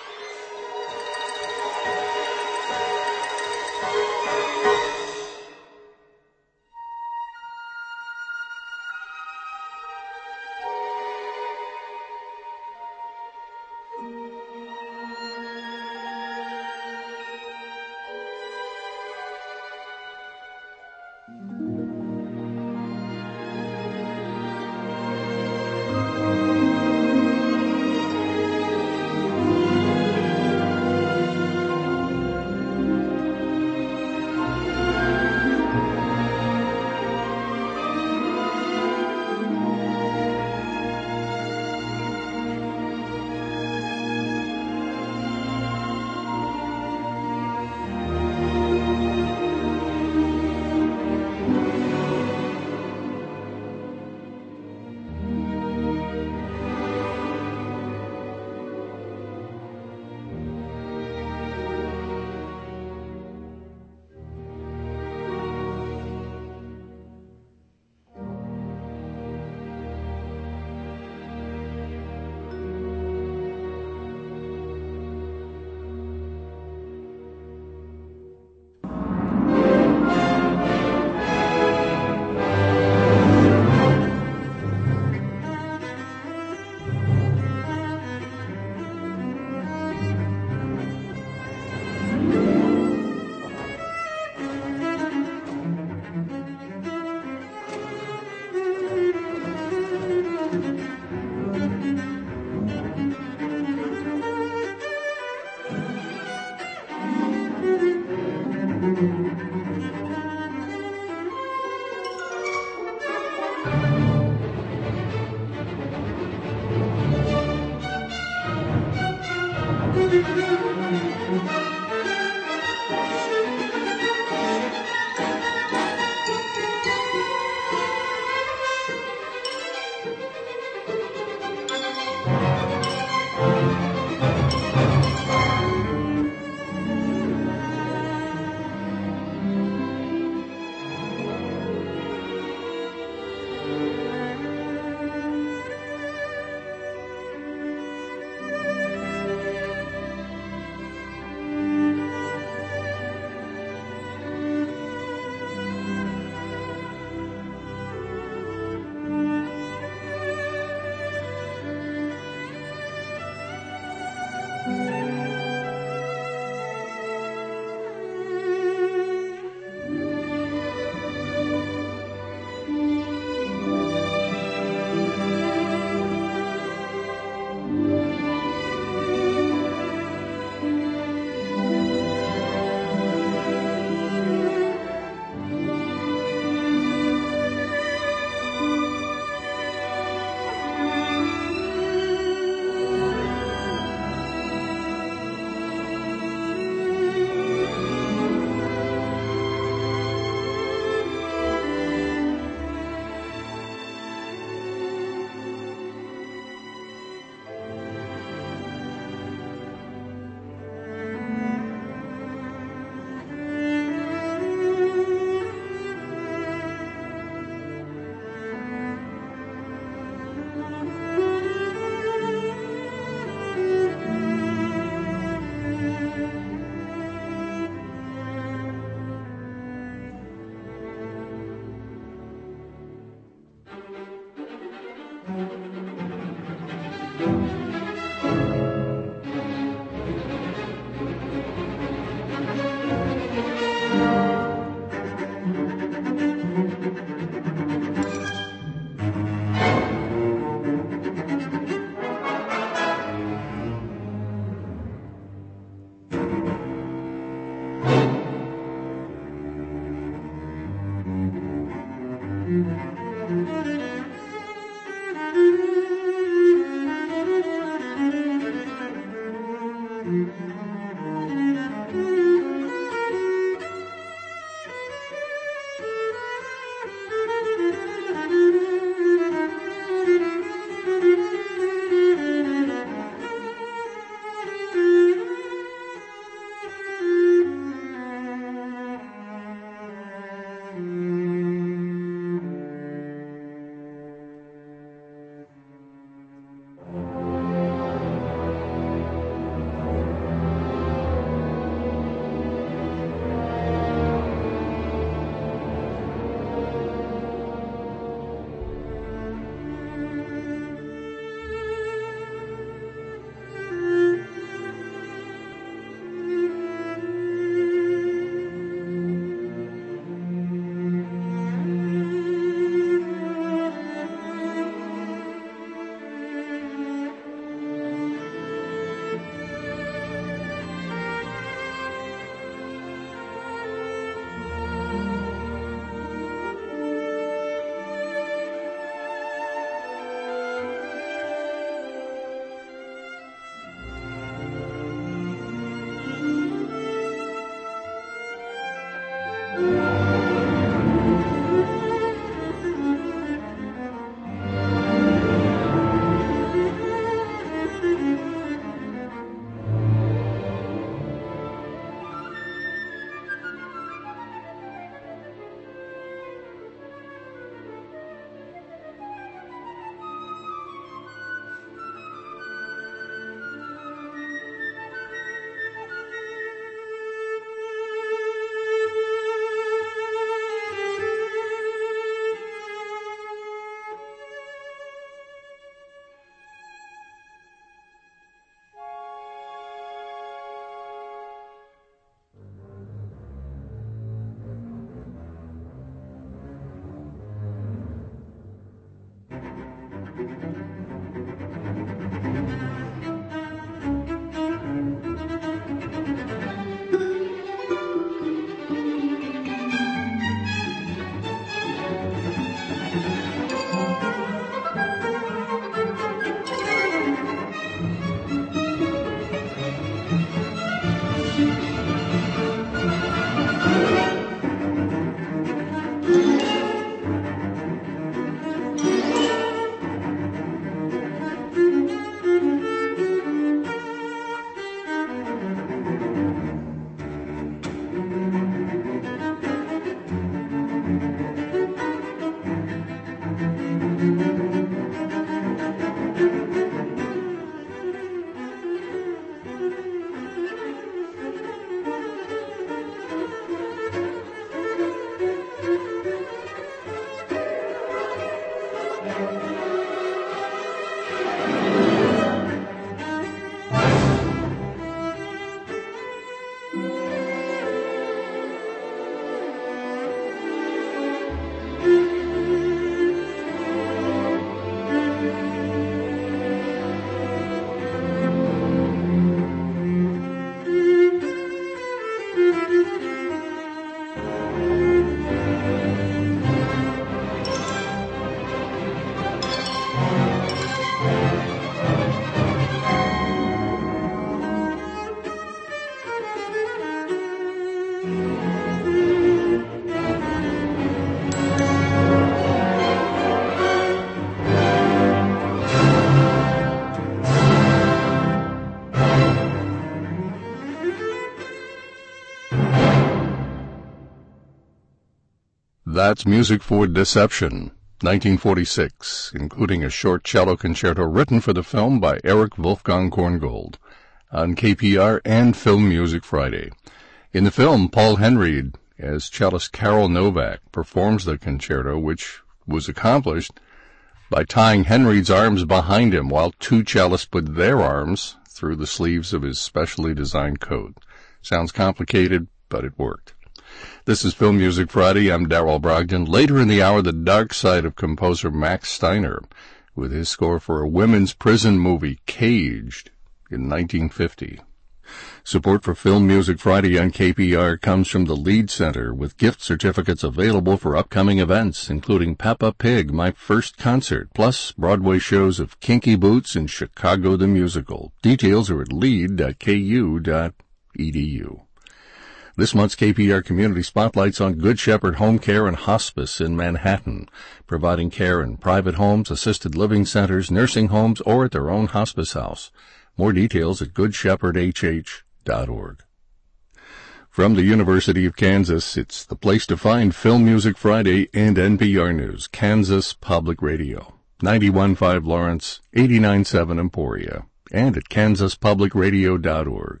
That's music for Deception, 1946, including a short cello concerto written for the film by Eric Wolfgang Korngold, on KPR and Film Music Friday. In the film, Paul Henreid, as cellist Carol Novak, performs the concerto, which was accomplished by tying Henreid's arms behind him while two cellists put their arms through the sleeves of his specially designed coat. Sounds complicated, but it worked. This is Film Music Friday. I'm Darrell Brogdon. Later in the hour, the dark side of composer Max Steiner with his score for a women's prison movie, Caged, in 1950. Support for Film Music Friday on KPR comes from the Lead Center, with gift certificates available for upcoming events, including Peppa Pig, My First Concert, plus Broadway shows of Kinky Boots and Chicago the Musical. Details are at lead.ku.edu. This month's KPR Community Spotlight's on Good Shepherd Home Care and Hospice in Manhattan, providing care in private homes, assisted living centers, nursing homes, or at their own hospice house. More details at goodshepherdhh.org. From the University of Kansas, it's the place to find Film Music Friday and NPR News, Kansas Public Radio, 91.5 Lawrence, 89.7 Emporia, and at kansaspublicradio.org.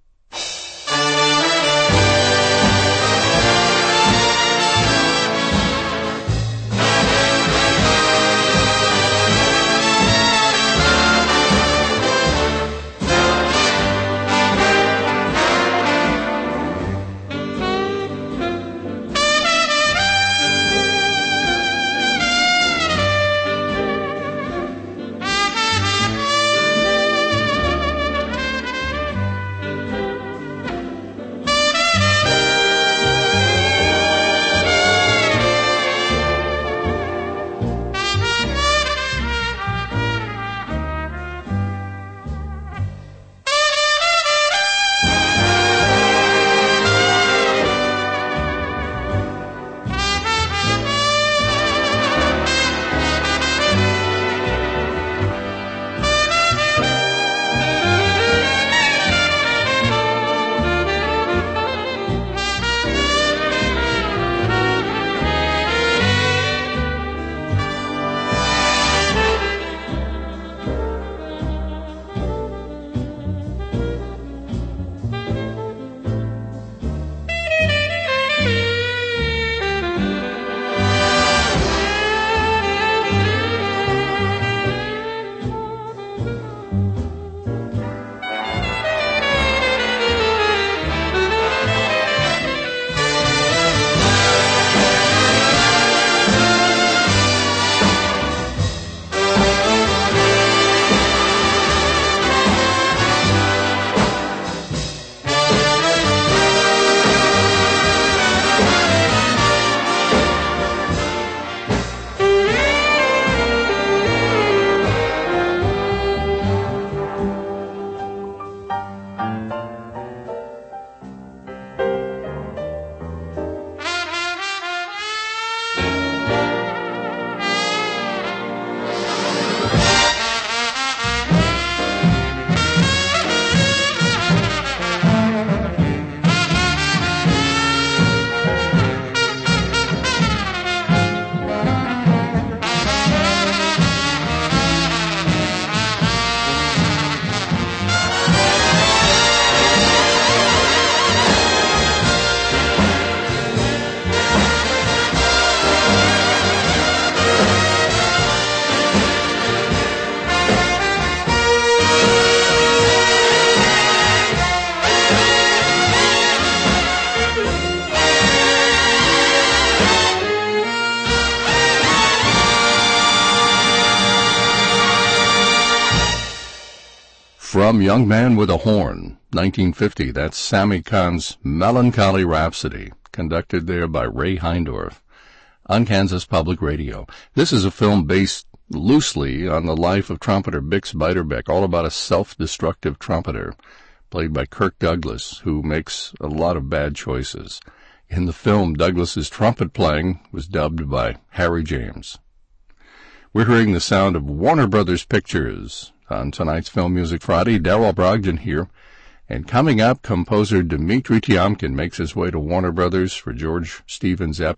From Young Man with a Horn, 1950, that's Sammy Kahn's Melancholy Rhapsody, conducted there by Ray Heindorf, on Kansas Public Radio. This is a film based loosely on the life of trumpeter Bix Beiderbecke, all about a self-destructive trumpeter, played by Kirk Douglas, who makes a lot of bad choices. In the film, Douglas's trumpet playing was dubbed by Harry James. We're hearing the sound of Warner Brothers Pictures on tonight's Film Music Friday. Darrell Brogdon here. And coming up, composer Dmitri Tiomkin makes his way to Warner Brothers for George Stevens' epic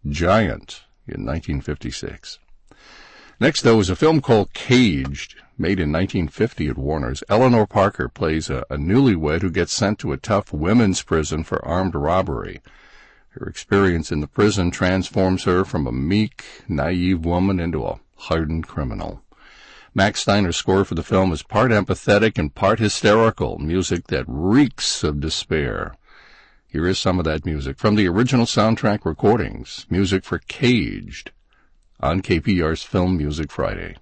Giant in 1956. Next, though, is a film called Caged, made in 1950 at Warner's. Eleanor Parker plays a newlywed who gets sent to a tough women's prison for armed robbery. Her experience in the prison transforms her from a meek, naive woman into a hardened criminal. Max Steiner's score for the film is part empathetic and part hysterical, music that reeks of despair. Here is some of that music from the original soundtrack recordings, music for Caged, on KPR's Film Music Friday.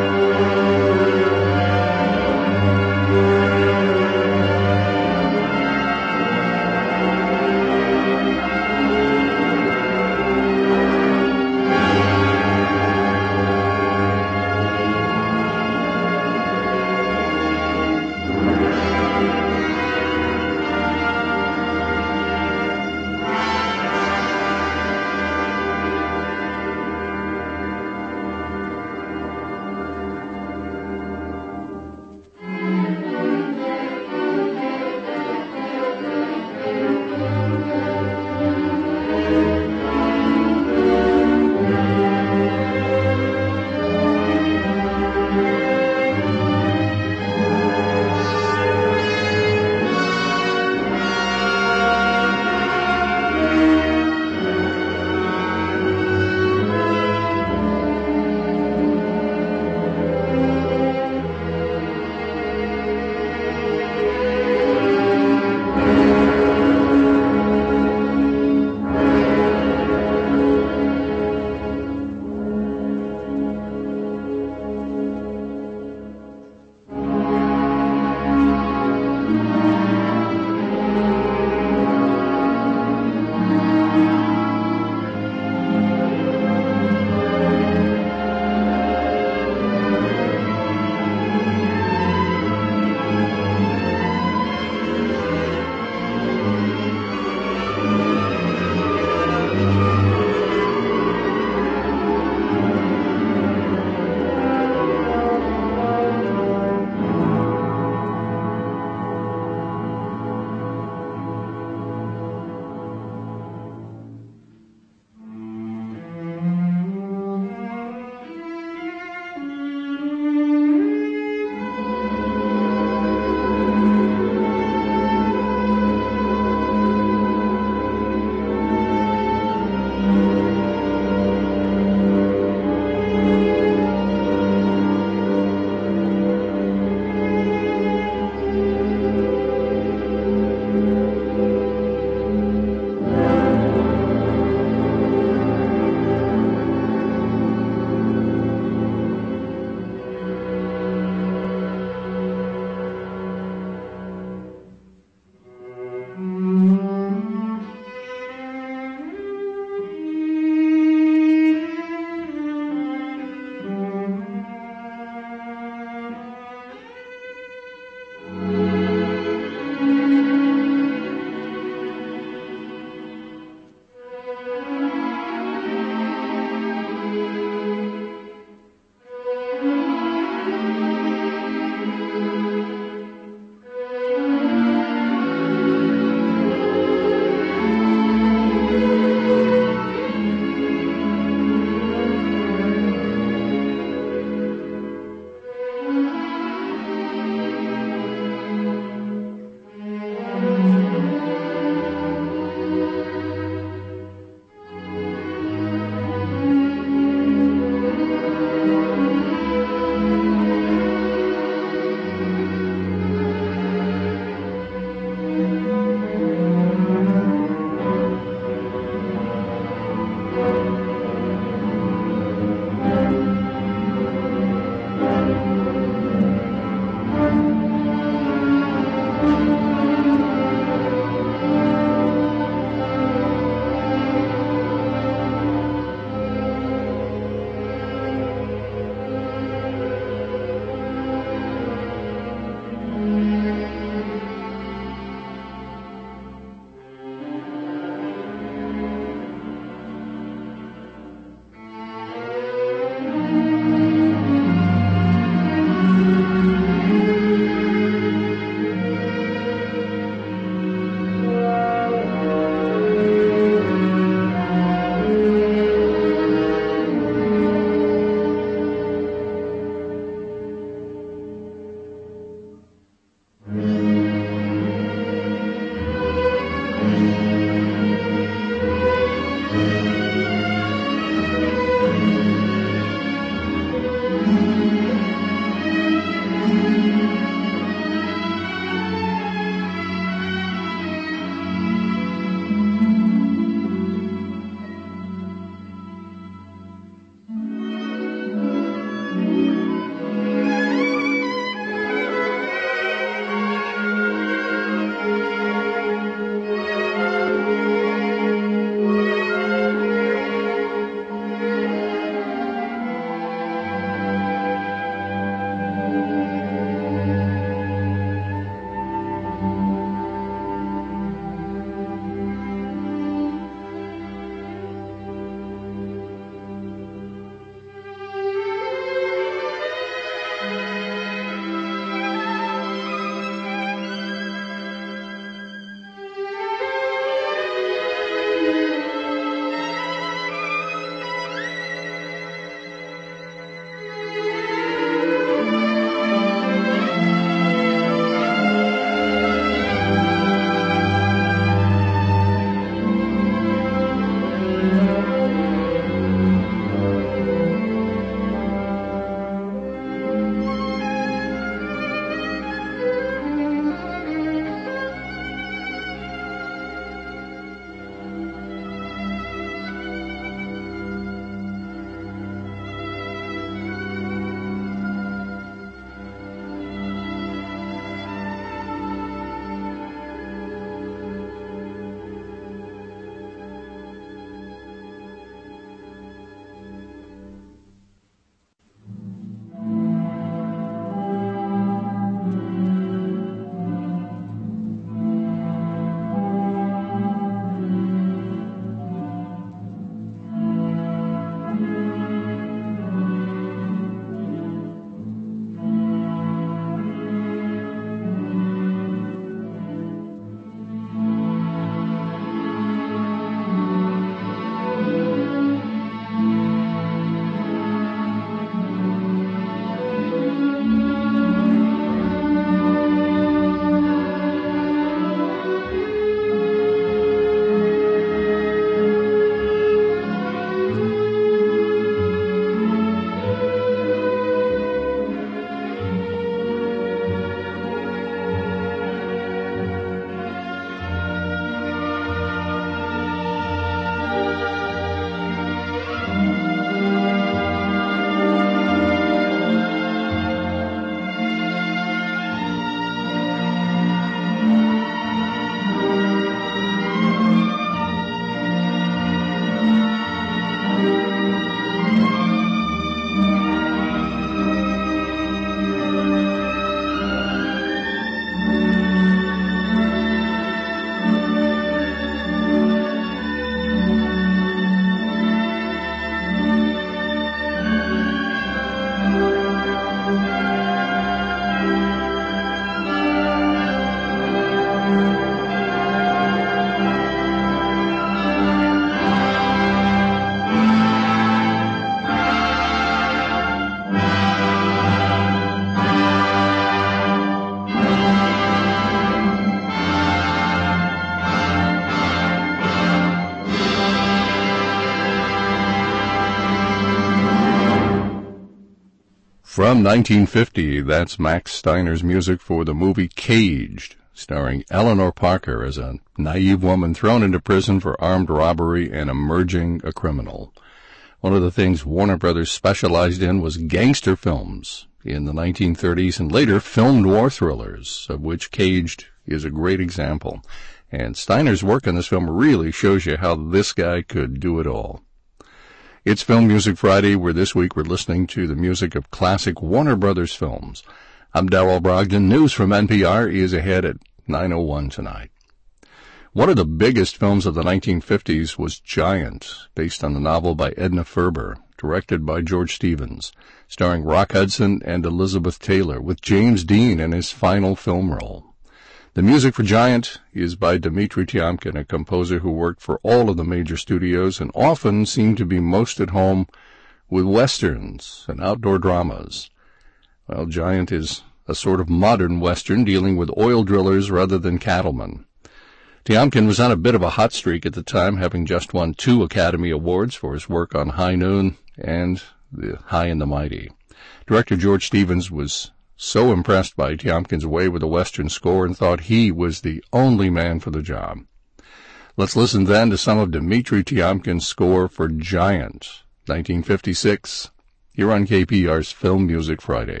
From 1950, that's Max Steiner's music for the movie Caged, starring Eleanor Parker as a naive woman thrown into prison for armed robbery and emerging a criminal. One of the things Warner Brothers specialized in was gangster films in the 1930s and later film noir thrillers, of which Caged is a great example. And Steiner's work in this film really shows you how this guy could do it all. It's Film Music Friday, where this week we're listening to the music of classic Warner Brothers films. I'm Darrell Brogdon. News from NPR is ahead at 9:01 tonight. One of the biggest films of the 1950s was Giant, based on the novel by Edna Ferber, directed by George Stevens, starring Rock Hudson and Elizabeth Taylor, with James Dean in his final film role. The music for Giant is by Dmitri Tiomkin, a composer who worked for all of the major studios and often seemed to be most at home with westerns and outdoor dramas. Well, Giant is a sort of modern western dealing with oil drillers rather than cattlemen. Tiomkin was on a bit of a hot streak at the time, having just won 2 Academy Awards for his work on High Noon and The High and the Mighty. Director George Stevens was so impressed by Tiomkin's way with the Western score and thought he was the only man for the job. Let's listen then to some of Dmitri Tiomkin's score for Giant, 1956, here on KPR's Film Music Friday.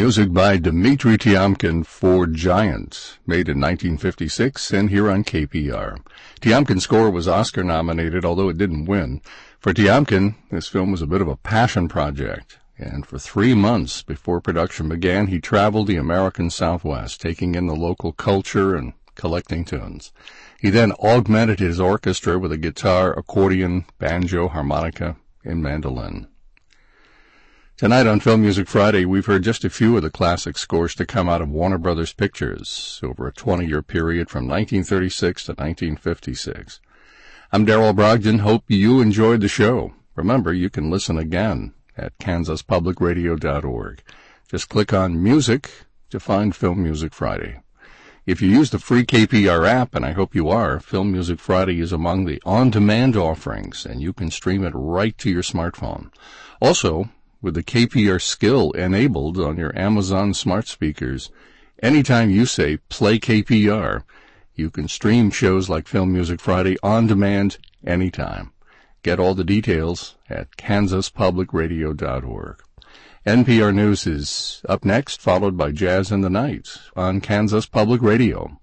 Music by Dmitri Tiomkin for Giant, made in 1956 and here on KPR. Tiomkin's score was Oscar nominated, although it didn't win. For Tiomkin, this film was a bit of a passion project, and for 3 months before production began, he traveled the American Southwest, taking in the local culture and collecting tunes. He then augmented his orchestra with a guitar, accordion, banjo, harmonica, and mandolin. Tonight on Film Music Friday, we've heard just a few of the classic scores to come out of Warner Brothers Pictures over a 20-year period from 1936 to 1956. I'm Darrell Brogdon. Hope you enjoyed the show. Remember, you can listen again at kansaspublicradio.org. Just click on Music to find Film Music Friday. If you use the free KPR app, and I hope you are, Film Music Friday is among the on-demand offerings, and you can stream it right to your smartphone. Also, with the KPR skill enabled on your Amazon smart speakers, anytime you say play KPR, you can stream shows like Film Music Friday on demand anytime. Get all the details at kansaspublicradio.org. NPR News is up next, followed by Jazz in the Night on Kansas Public Radio.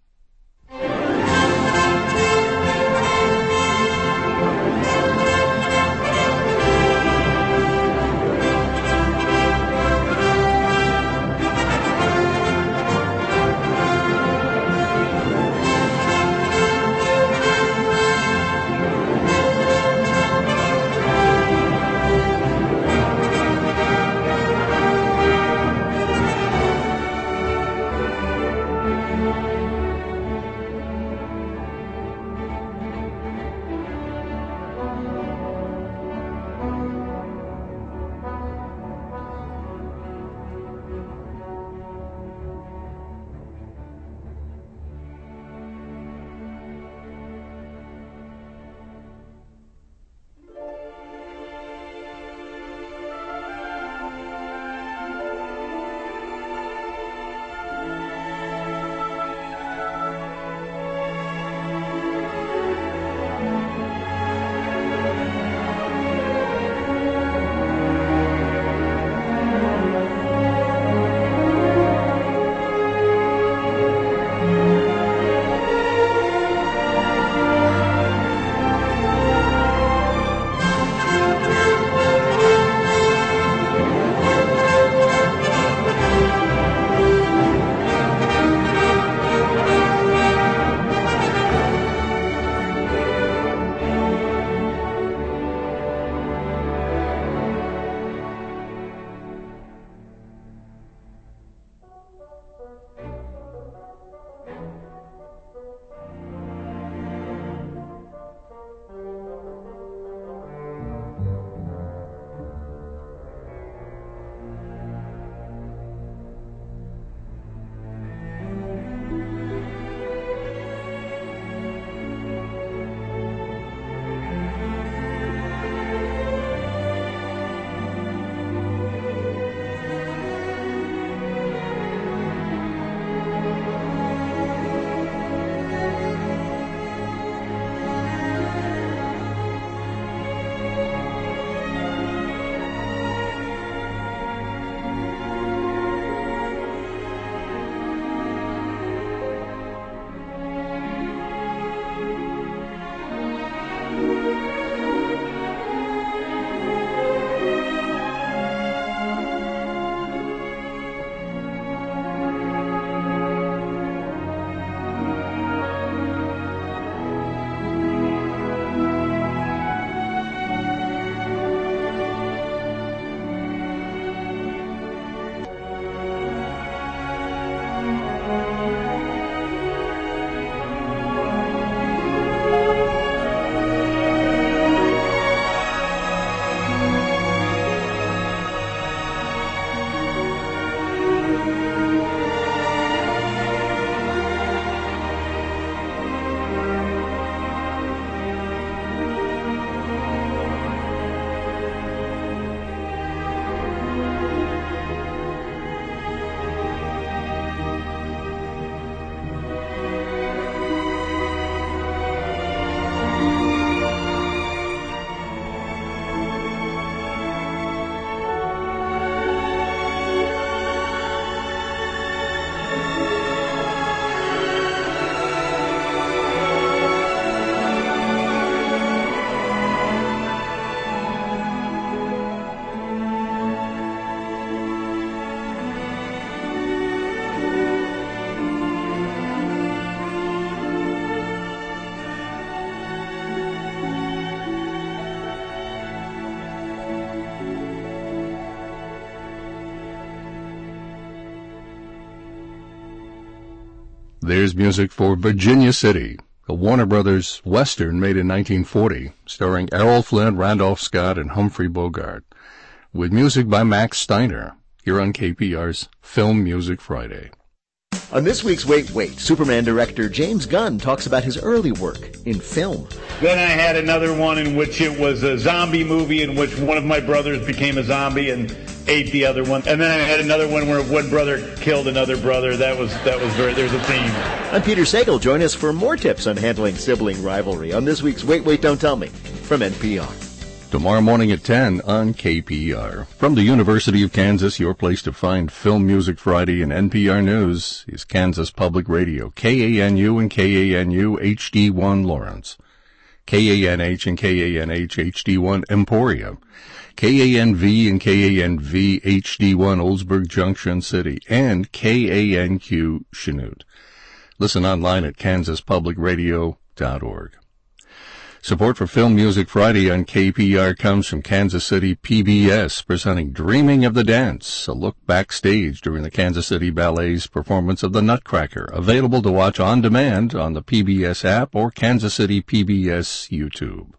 There's music for Virginia City, a Warner Brothers Western made in 1940, starring Errol Flynn, Randolph Scott, and Humphrey Bogart, with music by Max Steiner, here on KPR's Film Music Friday. On this week's Wait, Wait, Superman director James Gunn talks about his early work in film. Then I had another one in which it was a zombie movie in which one of my brothers became a zombie and ate the other one. And then I had another one where one brother killed another brother. There's a theme. I'm Peter Sagal. Join us for more tips on handling sibling rivalry on this week's Wait, Wait, Don't Tell Me from NPR. Tomorrow morning at 10 on KPR. From the University of Kansas, your place to find Film Music Friday and NPR News is Kansas Public Radio, KANU and KANU HD1 Lawrence, KANH and KANH HD1 Emporia, KANV and KANV HD1 Oldsburg Junction City, and KANQ Chanute. Listen online at kansaspublicradio.org. Support for Film Music Friday on KPR comes from Kansas City PBS, presenting Dreaming of the Dance, a look backstage during the Kansas City Ballet's performance of The Nutcracker, available to watch on demand on the PBS app or Kansas City PBS YouTube.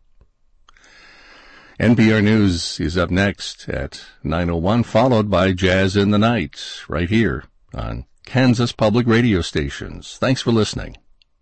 NPR News is up next at 9:01, followed by Jazz in the Night, right here on Kansas Public Radio Stations. Thanks for listening.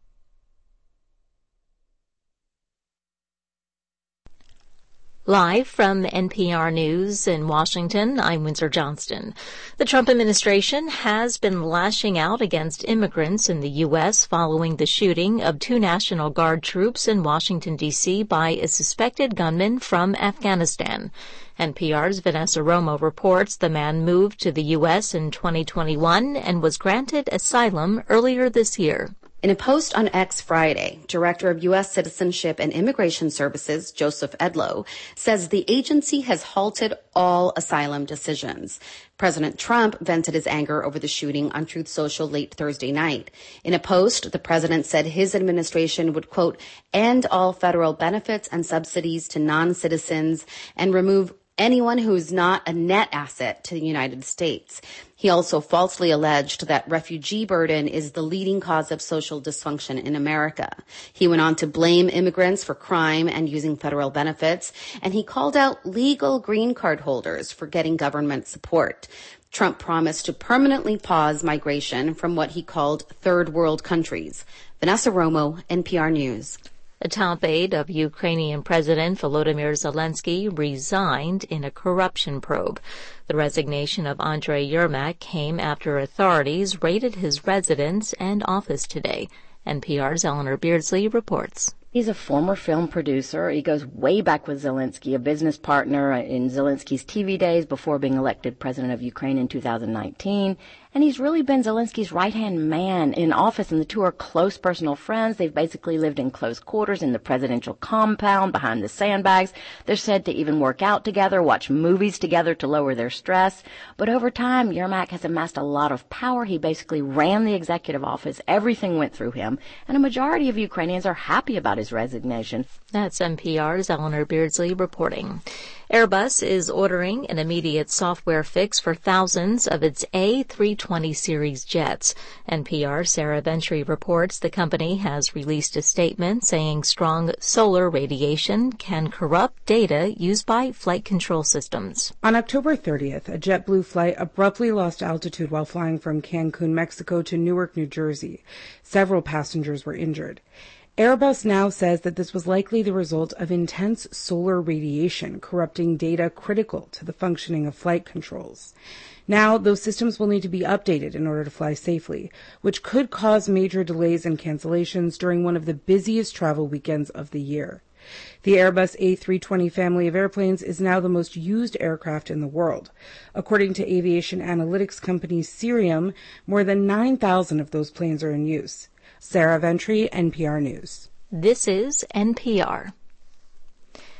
Live from NPR News in Washington, I'm Windsor Johnston. The Trump administration has been lashing out against immigrants in the U.S. following the shooting of 2 National Guard troops in Washington, D.C. by a suspected gunman from Afghanistan. NPR's Vanessa Romo reports the man moved to the U.S. in 2021 and was granted asylum earlier this year. In a post on X Friday, Director of U.S. Citizenship and Immigration Services, Joseph Edlow, says the agency has halted all asylum decisions. President Trump vented his anger over the shooting on Truth Social late Thursday night. In a post, the president said his administration would, quote, end all federal benefits and subsidies to non-citizens and remove anyone who is not a net asset to the United States. He also falsely alleged that refugee burden is the leading cause of social dysfunction in America. He went on to blame immigrants for crime and using federal benefits, and he called out legal green card holders for getting government support. Trump promised to permanently pause migration from what he called third world countries. Vanessa Romo, NPR News. The top aide of Ukrainian President Volodymyr Zelensky resigned in a corruption probe. The resignation of Andrei Yermak came after authorities raided his residence and office today. NPR's Eleanor Beardsley reports. He's a former film producer. He goes way back with Zelensky, a business partner in Zelensky's TV days before being elected president of Ukraine in 2019. And he's really been Zelensky's right-hand man in office, and the two are close personal friends. They've basically lived in close quarters in the presidential compound behind the sandbags. They're said to even work out together, watch movies together to lower their stress. But over time, Yermak has amassed a lot of power. He basically ran the executive office. Everything went through him. And a majority of Ukrainians are happy about his resignation. That's NPR's Eleanor Beardsley reporting. Airbus is ordering an immediate software fix for thousands of its A320 series jets. NPR's Sarah Ventry reports the company has released a statement saying strong solar radiation can corrupt data used by flight control systems. On October 30th, a JetBlue flight abruptly lost altitude while flying from Cancun, Mexico to Newark, New Jersey. Several passengers were injured. Airbus now says that this was likely the result of intense solar radiation corrupting data critical to the functioning of flight controls. Now, those systems will need to be updated in order to fly safely, which could cause major delays and cancellations during one of the busiest travel weekends of the year. The Airbus A320 family of airplanes is now the most used aircraft in the world. According to aviation analytics company Cirium, more than 9,000 of those planes are in use. Sarah Ventry, NPR News. This is NPR.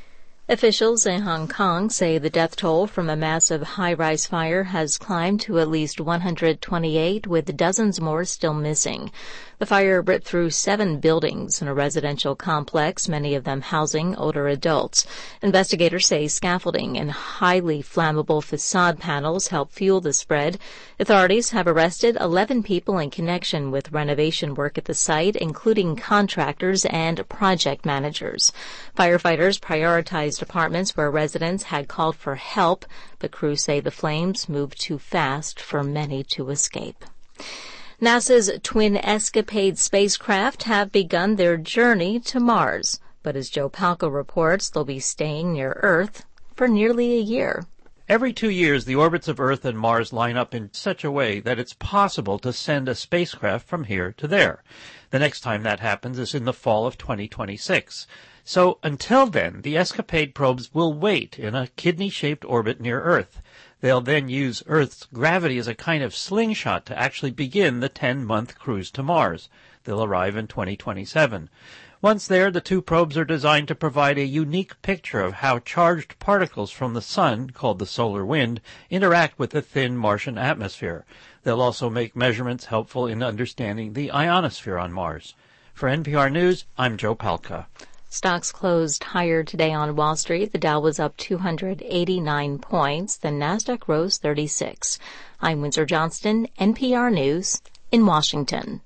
Officials in Hong Kong say the death toll from a massive high-rise fire has climbed to at least 128, with dozens more still missing. The fire ripped through 7 buildings in a residential complex, many of them housing older adults. Investigators say scaffolding and highly flammable facade panels helped fuel the spread. Authorities have arrested 11 people in connection with renovation work at the site, including contractors and project managers. Firefighters prioritized apartments where residents had called for help, but crews say the flames moved too fast for many to escape. NASA's Twin Escapade spacecraft have begun their journey to Mars, but as Joe Palca reports, they'll be staying near Earth for nearly a year. Every 2 years, the orbits of Earth and Mars line up in such a way that it's possible to send a spacecraft from here to there. The next time that happens is in the fall of 2026. So until then, the Escapade probes will wait in a kidney-shaped orbit near Earth. They'll then use Earth's gravity as a kind of slingshot to actually begin the 10-month cruise to Mars. They'll arrive in 2027. Once there, the 2 probes are designed to provide a unique picture of how charged particles from the sun, called the solar wind, interact with the thin Martian atmosphere. They'll also make measurements helpful in understanding the ionosphere on Mars. For NPR News, I'm Joe Palca. Stocks closed higher today on Wall Street. The Dow was up 289 points. The Nasdaq rose 36. I'm Windsor Johnston, NPR News in Washington.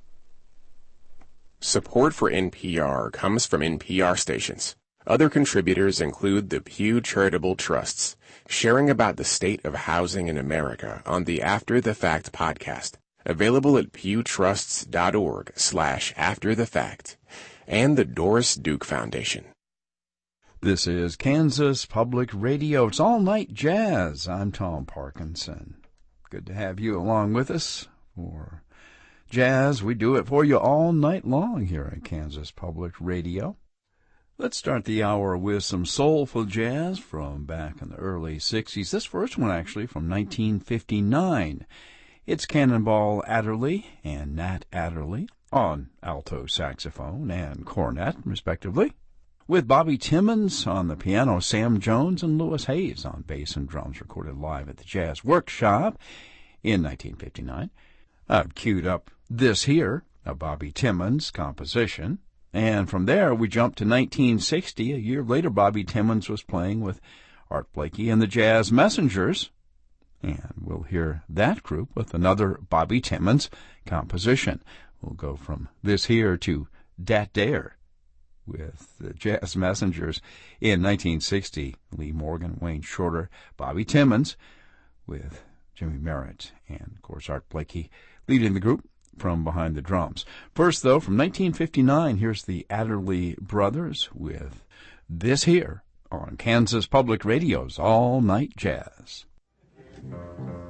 Support for NPR comes from NPR stations. Other contributors include the Pew Charitable Trusts, sharing about the state of housing in America on the After the Fact podcast, available at pewtrusts.org/afterthefact. And the Doris Duke Foundation. This is Kansas Public Radio. It's All Night Jazz. I'm Tom Parkinson. Good to have you along with us for jazz. We do it for you all night long here at Kansas Public Radio. Let's start the hour with some soulful jazz from back in the early 60s. This first one actually from 1959. It's Cannonball Adderley and Nat Adderley on alto saxophone and cornet, respectively, with Bobby Timmons on the piano, Sam Jones and Louis Hayes on bass and drums, recorded live at the Jazz Workshop in 1959. I've queued up this here, a Bobby Timmons composition, and from there we jump to 1960. A year later, Bobby Timmons was playing with Art Blakey and the Jazz Messengers, and we'll hear that group with another Bobby Timmons composition. We'll go from this here to Dat Dare with the Jazz Messengers in 1960. Lee Morgan, Wayne Shorter, Bobby Timmons with Jimmy Merritt, and, of course, Art Blakey leading the group from behind the drums. First, though, from 1959, here's the Adderley Brothers with this here on Kansas Public Radio's All Night Jazz.